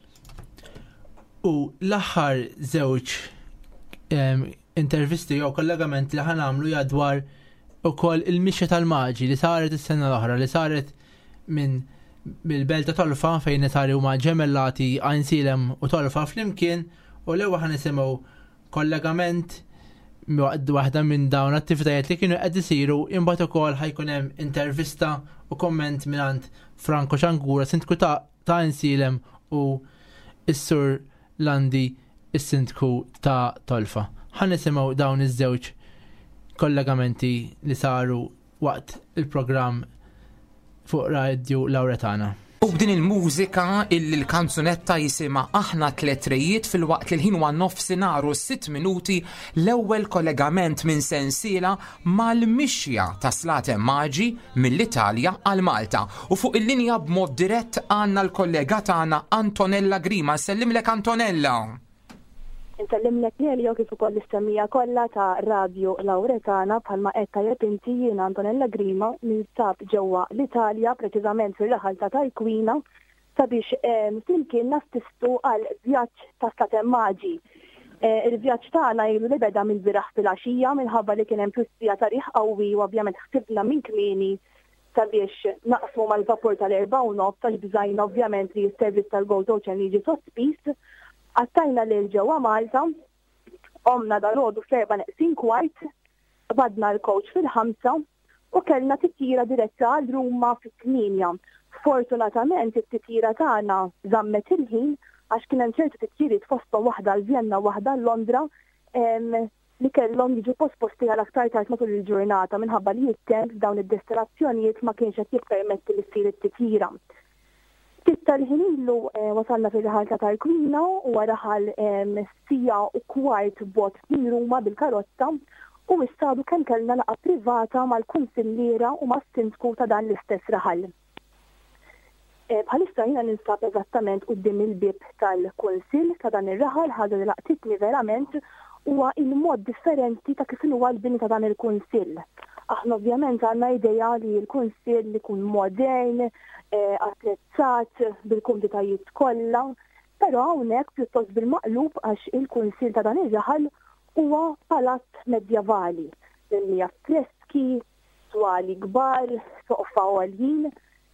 U l-aħħar żewġ intervisti jew kollegament li ħanamlu jadwar ukoll il-mixja tal-maġi li saret is-sena l-oħra li saret minn bil-belt ta' Tolfa fejn saru ma' ġemellati Għajnsielem u Tolfa flimkien u l-ewwel ħan nisimgħu kollegament waħda minn dawn l-attivitajiet li kienu qed isiru imbagħad ukoll ħajkun hemm intervista u komment mingħand Franco Ċangura, sindku ta' Għajnsielem u s-Sur Landi, is-sindku ta' Tolfa. Ħan nisimgħu dawn iż-żewġ kollegamenti li saru waqt il-programm fuq Radio Lawretana. U b'din il-mużika il-kanzunetta jisima aħna tliet rejiet fil-waqt li l-ħin huwa nofsinhar u 6 minuti l-ewwel kollegament minn sensiela mal-mixja ta' Slatem Maġi mill-Italja għal Malta. U fuq il-linja b'mod dirett għandna l-kollega tagħna Antonella Grima. Sellimlek Antonella. Insellimlek Nelio kif ukoll l-istemmija kollha ta' Radio Lawretana bħalma qed tajjeb inti jiena Antonella Grima ninsab ġewwa l-Italja preċiżament fir-raħal ta' Tarquina sabiex flimkien nassistu għal vjaġġ ta' Slatem Maġi. Il-vjaġġ tagħna ilu li beda mill-biraħ fil-għaxija minħabba li kien hemm twissija ta' riħ qawwi u ovvjament ħsibna minn kmieni sabiex naqsmu mal-vapur tal-4:09 għax bżajna ovvjament li s-servizz tal-Gold Ocean jiġi sospiż. Għattajna l-ġewwa Malta, omna dal-għodu f'4:45, badna l-coach fil-5 u kellna titjira diretta għal Ruma fil-8. Fortunatament it-titjira tagħna żammet il-ħin għax kien hemm ċertu titjiriet fosthom waħda l-Vjenna waħda l-Londra li kellhom jiġu posposti għal aktar tard matul il-ġurnata minħabba li jittemp dawn id-destilazzjonijiet ma kienx qed jippermetti li ssir it-titjira. Tista' li ilu wasalna fil-raħal ta' Tarkwina u raħal sija u kwart bot minn Ruma bil-karozza u issadu kemm kellna laqgħa privata mal-kunsilliera u mas-sindku ta' dan l-istess raħal. Bħalissa jiena ninsab eżattament quddiem il-bib tal-kunsill ta' dan ir-raħal ħaġa li laqtitni verament huwa il-mod differenti ta' kif huwa l-bini ta' dan il-kunsill. Aħna ovvjament għandna idea li l-kunsill ikun modern, attrezzat bil-kumditajiet kollha, però hawnhekk pjuttost bil-maqlub għax il-kunsill ta' dan ir-raħal huwa palazz medjevali, li affreski, twali kbar, soqfa għoljin,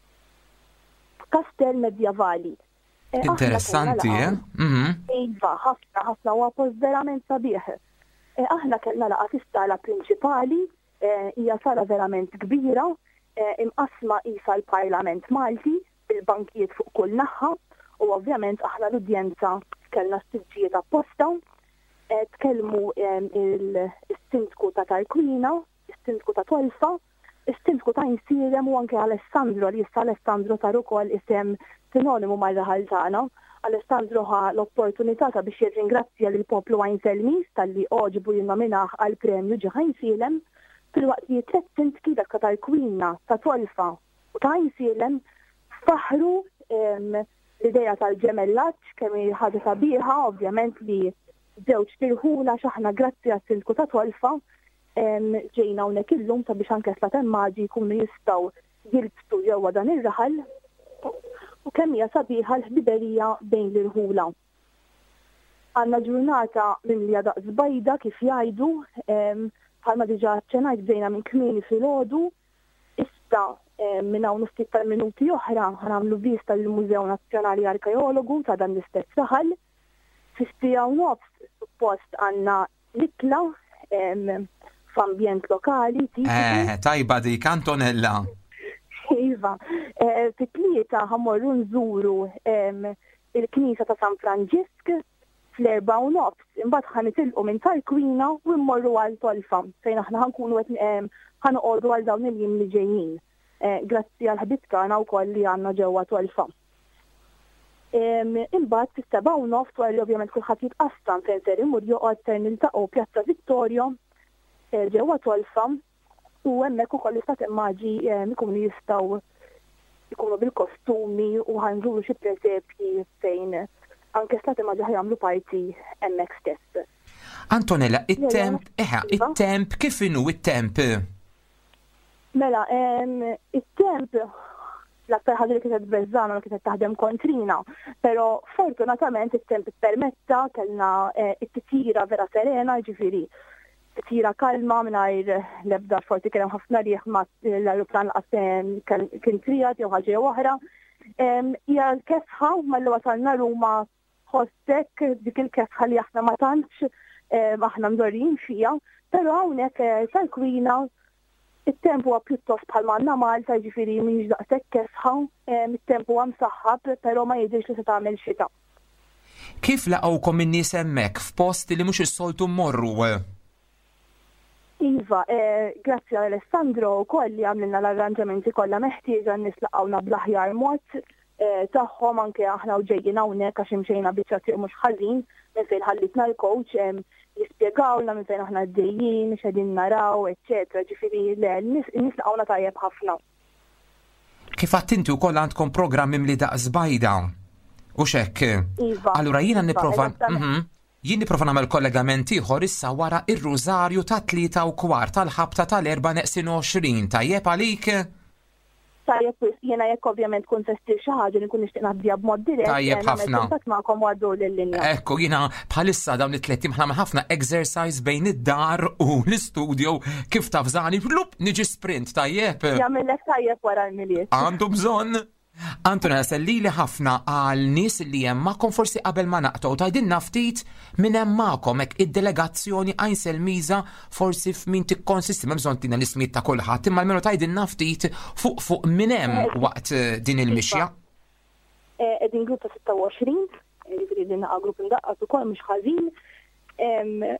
kastell medjevali. Interessanti, Iva, ħafna huwa post verament sabiħ. Aħna kellna laqgħa fis-sala prinċipali, hija sala verament kbira, imqasma qisha l-Parlament Malti, bil-bankijiet fuq kull naħa, u ovvjament aħna l-udjenza kellna stiġġijiet apposta, tkellmu il-sindku ta' Tarkwina, is-sindku ta' Twelfa, is-sindku ta' Insirem u anke Alessandro li issa Alessandro sar ukoll isem sinonimu mar-raħal tagħna. Alessandro ħa l-opportunità ta' biex jirringrazzja lill poplu Għajnselmis tal-li oġbu jinnominaħ għal premju ġi Għajnsilem fil-waqt li tliet sindki ta' Tarkwina, ta' Twelfa u ta' Għajnsilem faħru l-idea tal-ġemellaġġ kemm ħaġa sabiħa ovvjament li żewġ tirħula x'aħna grazzi għas-sindku ta' Twelfa ġejna hawnhekk illum sabiex anke slat-emmaġi jkunu jistgħu jilbstu ġewwa dan ir-raħal u kemm hija sabiħa l-ħbiberija bejn l-irħula. Għandna ġurnata mimlija daqs bajda kif jgħidu, bħalma diġà ċenajt bdejna minn kmieni filgħodu, issa minn hawn ftit tal-minuti oħra ħanagħmlu vista lill-Mużew Nazzjonali Arkeologu ta' dan l-istess raħal. Fis-sija u nofs suppost għandna l-ikla f'ambjent lokali. Tajba dik Antonella. Iva, fit-tlieta ħammorru nżuru il-Knisja ta' San Franġisk fl-4 u nofs, imbagħad ħanitilqu minn Tarkwina u mmorru għal Twelfa fejn aħna ħankunu qed ħanoqogħdu għal dawn il-jiem li ġejjin. Grazzi għal ħabib tagħna wkoll li għandna ġewwa Twelfa. Imbagħad fis-7 u nofs wara li ovvjament kulħadd jitqassam fejn ser imur joqgħod ser niltaqgħu Pjazza Vittorio ġewwa Twelfa. U hemmhekk ukoll stat-emmaġi ikunu jistgħu jkunu bil-kostumi u ħanżuru xi presepji fejn anke stat-emmaġi ħajamlu parti hemmhekk stess. Antonella, it-temp kif inhu it-temp? Mela, it-temp l-aktar ħaġa li kienet beżżana li kienet taħdem kontrina, però fortunatament it-temp ippermetta kellna it-titjira vera serena, ġifieri tira kalma mingħajr l-ebda forti kien hemm ħafna rieħ ma l-ajruplan kien trijat jew ħaġa oħra. Hija l-kesħa malli wasalna Ruma ħossek dik il-kesħa li aħna ma tantx aħna mdorrin fiha, però hawnhekk Tarkwina it-temp huwa pjuttost bħalma għandna Malta ġifieri mhix daqshekk kesħa, it-temp huwa msaħħab però ma jidhirx li se tagħmel xita. Kif laqgħukom in-nies hemmhekk f'posti li mhux is-soltu mmorru? Iva, grazzi għal Alessandro wkoll li għamlilna l-arranġamenti kollha meħtieġa nies laqgħuna bl-aħjar mod tagħhom anke aħna u ġejjin hawnhekk għax imxejna biċċa triq mhux ħażin minn fejn ħallitna l-coach jispjegawna minn fejn aħna għaddejjin, x'qegħdin naraw, eċċetera. Ġifieri n-nies laqgħuna tajjeb ħafna. Kif għadt inti wkoll għandkom programm imli daqs bajda u x'hekk. Iva. Allura jiena nipprova Jien nipprova nagħmel kollegament ieħor issa wara ir-Rużarju ta' 3:15 tal-ħabta tal-4/20 tajjeb għalik? Tajjeb jiena jekk ovvjament kun sestir xi ħaġa li nkun nixtieq ngħaddiha b'mod dirett. Tajjeb ħafna. Magħkom għaddu lill-linja. Ekku jiena bħalissa dawn it-tliet ieħna nagħmel ħafna exercise bejn id-dar u l-istudju kif tafżani lup niġi sprint tajjeb. Jagħmellek tajjeb wara l-miliet. Għandu bżonn. Antonella, sellili ħafna għal nies li hemm magħkom forsi qabel ma naqtgħu tgħidilna ftit minn hemm magħkom hekk id-delegazzjoni Għajnselmiża forsi f'min tikkonsisti ma bżonn tina l-ismijiet ta' kulħadd imma almenu tgħidilna ftit fuq minn hemm waqt din il-mixja. Qegħdin grupp ta' 26, jiġifieri din grupp indaqqas ukoll mhux ħażin.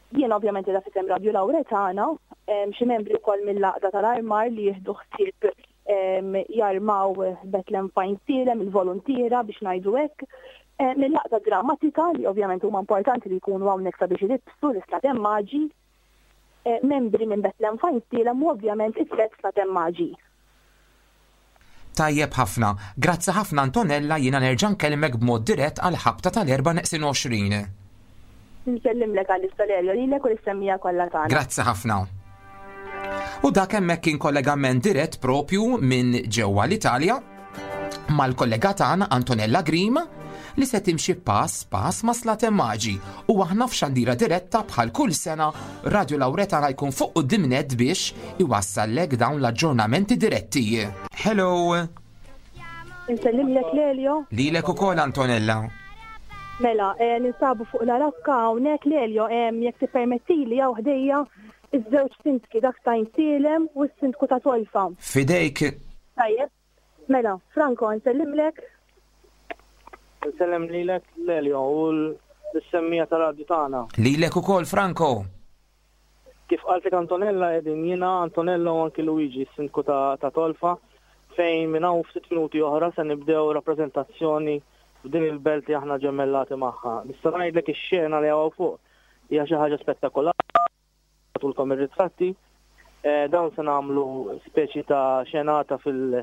Jien ovvjament da fisem Radio Lawretana, xi membri wkoll mill-laqda tal-armar li jieħdu ħsieb jarmaw Bethlehem Fine Silem, il-volontira biex ngħidu hekk. Mill-laqda drammatika li ovvjament huma importanti li jkunu hawnhekk sabiex ilibsu l-islat maġi, membri minn Bethlehem Fine Silem u ovvjament it-tliet islat maġi. Tajjeb ħafna. Grazzi ħafna Antonella, jiena nerġa' nkelmek b'mod dirett għal ħabta tal-4-20. Nsellimlek għall-istalelja lilek u l-istemmija kollha tagħna. Grazzi ħafna. U dak hemmhekk kien kollegament dirett propju minn ġewwa l-Italja mal-kollega tagħna Antonella Grima li se timxi pass ma' slat maġi u aħna f'xandira diretta bħal kull sena Radio Lawretana jkun fuq qudiemnet biex iwassallek dawn l-aġġornamenti diretti. Hello! Nsellimlek Lelio. Lilek ukoll Antonella. Mela, ninsabu fuq l-Arakka hawnhekk Lelio, jekk tippermettili jew ħdejja iż-żewġ sindki dak ta' Insilem u s-sindku ta' Tolfa. Fidejk. Tajjeb. Mela, Franco, nsellimlek. Nsellem lilek Lelio u l-semmija tal-radju tagħna. Lilek ukoll Franco. Kif qaltek Antonella qegħdin jiena Antonella u anki Luigi s-sindku ta' Tolfa fejn minn hawn ftit minuti oħra se nibdew rappreżentazzjoni f'din il-belt li aħna ġemmellati magħha. Nista' ngħidlek ix-xena li hawn fuq hija xi ħaġa spettakolari tulkom ir-ritratti. Dawn se nagħmlu speċi ta' xenata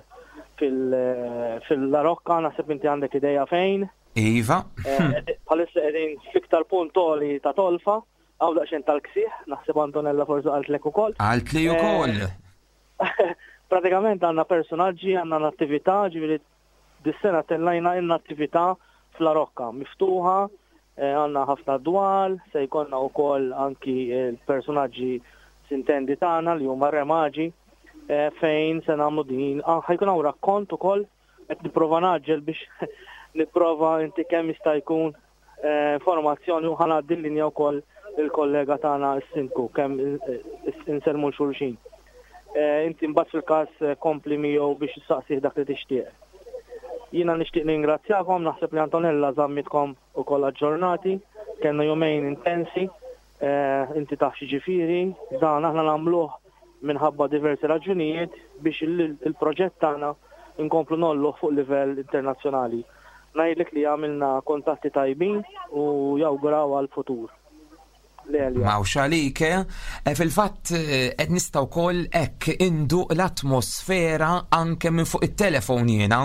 fil-Larokka, naħseb inti għandek idea fejn. Iva. Bħalissa qegħdin fl-iktar punt oli ta' Tolfa, hawn daqsxejn tal-Ksieħ, naħseb Antonella forsi qaltlek ukoll. Għaltli ukoll. Pratikament għandna personaġġi, għandna l-attività, ġifieri dis-sena tellajna l-attività fl-Larokka miftuħa, għandna ħafna dwal, se jkollna wkoll anki l-personaġġi sintendi tagħna li huma remaġi fejn se nagħmlu din. Ħajkun hawn rakkont ukoll qed nipprova naġġel biex nipprova inti kemm jista' jkun informazzjoni u ħanaddi l-linja wkoll il-kollega tagħna s-sindku kemm insellmu l-xulxin. Inti mbagħad fil-każ kompli miegħu biex issaqsih dak li tixtieq. Jiena nixtieq ningrazzjakom, naħseb li Antonella żammitkom ukoll aġġornati, kellna jumejn intensi, inti taf xi ġifieri, dan aħna nagħmluh minħabba diversi raġunijiet biex il-proġett tagħna inkomplu nolluh fuq livell internazzjonali. Ngħidlek li għamilna kontatti tajbin u jawguraw għall-futur. Mawx għalik, fil-fatt qed nista' wkoll hekk induq l-atmosfera anke minn fuq it-telefon jiena.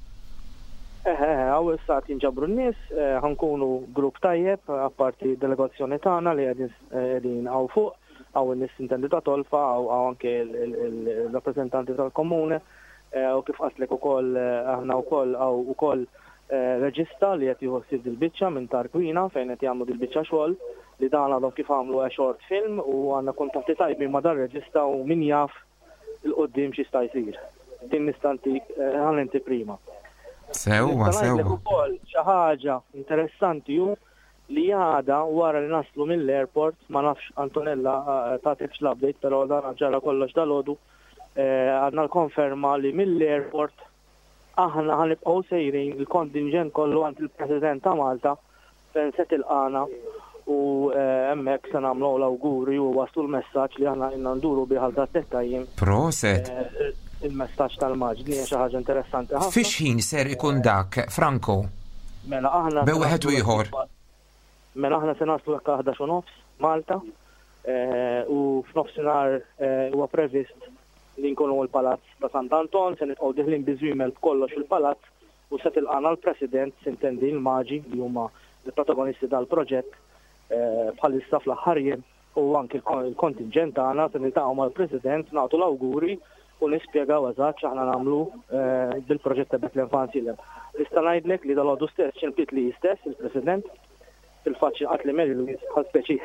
Għaw issa jinġabru n-nies, ħankunu grupp tajjeb, apparti delegazzjoni tagħna li qegħdin għaw fuq, għaw n-nies intendi ta' Tolfa, għaw anke il-rappresentanti tal-komune, u kif qatlek ukoll aħna wkoll għaw ukoll reġista li qed jħossib dil-biċċa minn Tarkwina fejn qed jagħmlu dil-biċċa xogħol li dan għadhom kif għamlu short film u għandna kuntatti tajbin ma' dar reġista u min jaf il-qoddim x'jista' jsir. Din nistanti ħalenti prima. Sewwa. Ukoll xi ħaġa interessanti hu li għada wara li naslu mill-airport, ma nafx Antonella tagħtik l-update, però dan ġara kollox dal-għodu, għandna l-konferma li mill-airport aħna ħanibqgħu sejrin il-kontingent kollu għand il-President ta' Malta fejn se tilqana u hemmhekk se nagħmlu l-awguri u waslu l-messaġġ li aħna inna nduru bih għal dat-tettajjim. Proset. Il-messaġġ tal-maġd li hija xi ħaġa interessanti ħafna. Fix ħin ser ikun dak, Franco? Mela aħna bewieħed u ieħor. Mela aħna se naslu hekk 11:30 Malta u f'nofsinhar huwa previst li nkunu l-Palazz ta' Sant'Anton, se nitqgħu diħlin biżwiemel b'kollox il-Palazz u se tilqana l-President sintendi l-maġi li huma l-protagonisti tal-proġett bħalissa fl-aħħar jiem u anke l-kontingent tagħna se niltaqgħu mal-President nagħtu l-awguri u nispjegaw eżatt x'aħna nagħmlu bil-proġett ta' Bethlehem Fine Silem. Nista' ngħidlek li dal-għodu stess xinpit li stess il-President fil-fatt xinqat li Mary Louise bħal speċi.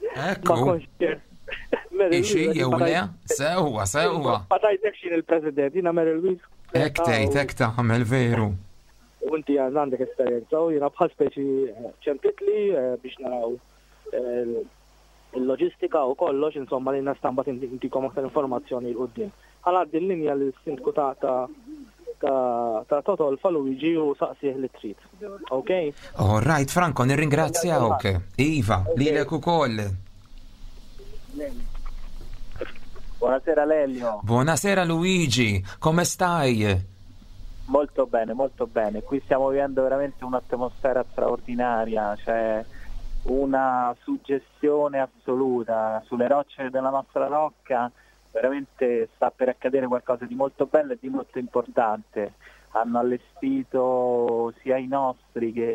Ixi, jew le? Sewwa. Ma tajtek xin il-President, jina Mary Louise. Ek tgħid, ek tagħmel veru. U inti għandek esperjenza u jina bħal speċi ċempitli biex naraw il-loġistika u kollox, insomma li nastambat intikom aktar informazzjoni l-qoddim. Ħanaddi l-linja l-sindku ta' Tolfa Luigi u saqsih li trid. Ok? All right, Franco, nirringrazzjawk. Iva, lilek ukoll. Buonasera Lelio. Buonasera Luigi, come stai? Molto bene, molto bene. Qui stiamo vivendo veramente un'atmosfera straordinaria, c'è una suggestione assoluta sulle rocce della nostra rocca, veramente sta per accadere qualcosa di molto bello e di molto importante. Hanno allestito sia i nostri che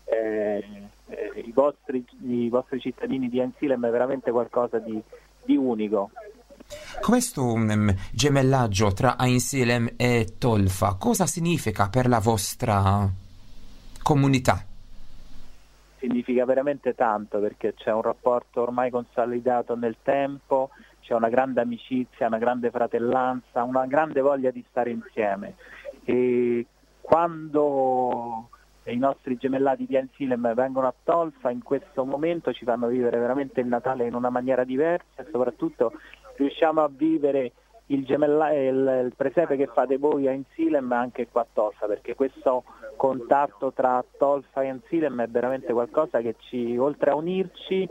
i vostri cittadini di Einsilem, è veramente qualcosa di unico. Questo gemellaggio tra Einsilem e Tolfa cosa significa per la vostra comunità? Significa veramente tanto, perché c'è un rapporto ormai consolidato nel tempo, c'è una grande amicizia, una grande fratellanza, una grande voglia di stare insieme. E quando i nostri gemellati di Einsilem vengono a Tolfa, in questo momento ci fanno vivere veramente il Natale in una maniera diversa e soprattutto riusciamo a vivere il presepe che fate voi a Einsilem anche qua a Tolfa, perché questo contatto tra Tolfa e Einsilem è veramente qualcosa che oltre a unirci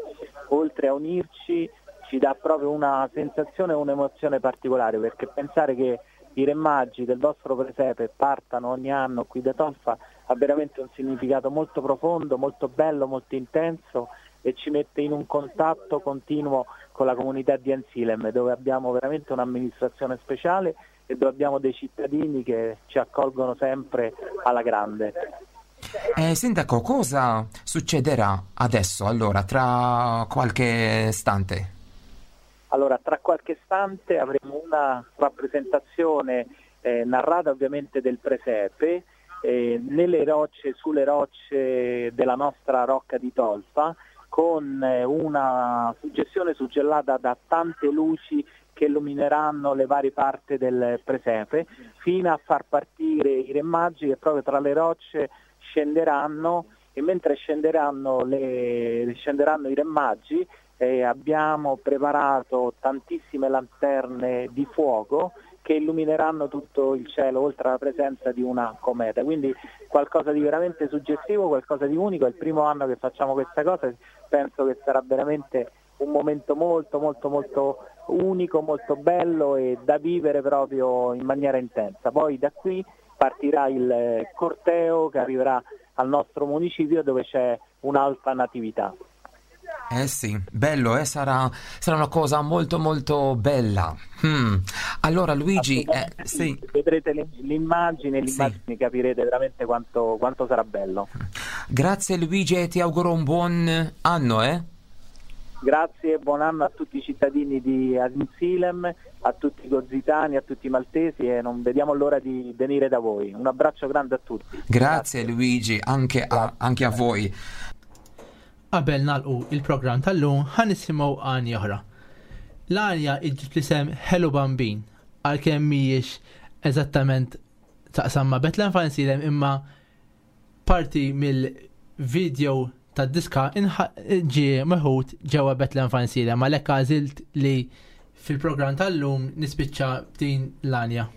ci dà proprio una sensazione e un'emozione particolare, perché pensare che i Re Magi del vostro presepe partano ogni anno qui da Tolfa ha veramente un significato molto profondo, molto bello, molto intenso, e ci mette in un contatto continuo con la comunità di Einsilem, dove abbiamo veramente un'amministrazione speciale e dove abbiamo dei cittadini che ci accolgono sempre alla grande. Sindaco, cosa succederà adesso, allora, tra qualche istante? Allora, tra qualche istante avremo una rappresentazione narrata ovviamente del presepe sulle rocce della nostra rocca di Tolfa, con una suggestione suggellata da tante luci che illumineranno le varie parti del presepe, fino a far partire i Re Magi che proprio tra le rocce scenderanno, e mentre scenderanno i Re Magi abbiamo preparato tantissime lanterne di fuoco che illumineranno tutto il cielo, oltre alla presenza di una cometa. Quindi qualcosa di veramente suggestivo, qualcosa di unico. È il primo anno che facciamo questa cosa, penso che sarà veramente un momento molto molto molto unico, molto bello e da vivere proprio in maniera intensa. Poi da qui partirà il corteo che arriverà al nostro municipio, dove c'è un'altra natività. Sì, bello, sarà una cosa molto molto bella. Allora Luigi, sì. Vedrete l'immagine capirete veramente quanto sarà bello. Grazie Luigi e ti auguro un buon anno. Grazie, buon anno a tutti i cittadini di Einsilem, a tutti i gozitani, a tutti i maltesi, e non vediamo l'ora di venire da voi. Un abbraccio grande a tutti. Grazie Luigi, anche a voi. Qabel nagħlqu il-programm tal-lum ħanisimgħu għanja oħra. L-għanja iġġib l-isem Hello Bambin, għalkemm mhijiex eżattament taqsam ma' Bethlehem f'Einsilem, imma parti mill-video tad-diska ġie meħud ġewwa Bethlehem f'Einsilem, għalhekk għażilt li fil-programm tal-lum nispiċċa din l-għanja.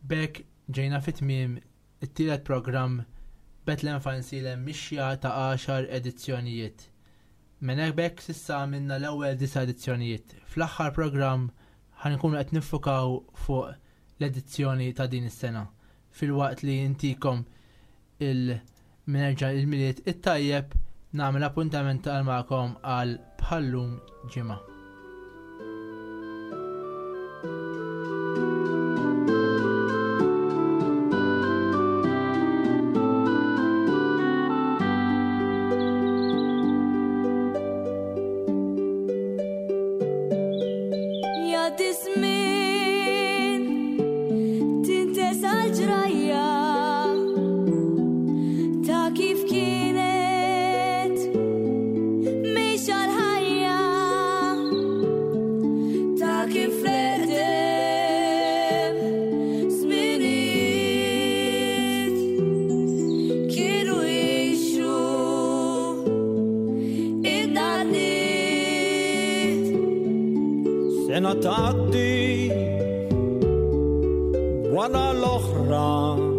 Bekk ġejna fit-tmiem it-tielet programm Bethlehem Fansilem mixja ta' 10 edizzjonijiet. Minn hekk bekk s'issa għamilna l-ewwel 9 edizzjonijiet. Fl-aħħar programm ħankunu qed niffukaw fuq l-edizzjoni ta' din is-sena. Filwaqt li intikom il-minerġa' il-miliet it-tajjeb nagħmel appuntament magħkom għal bħallum ġimgħa. Sena taqdi wana l-oħra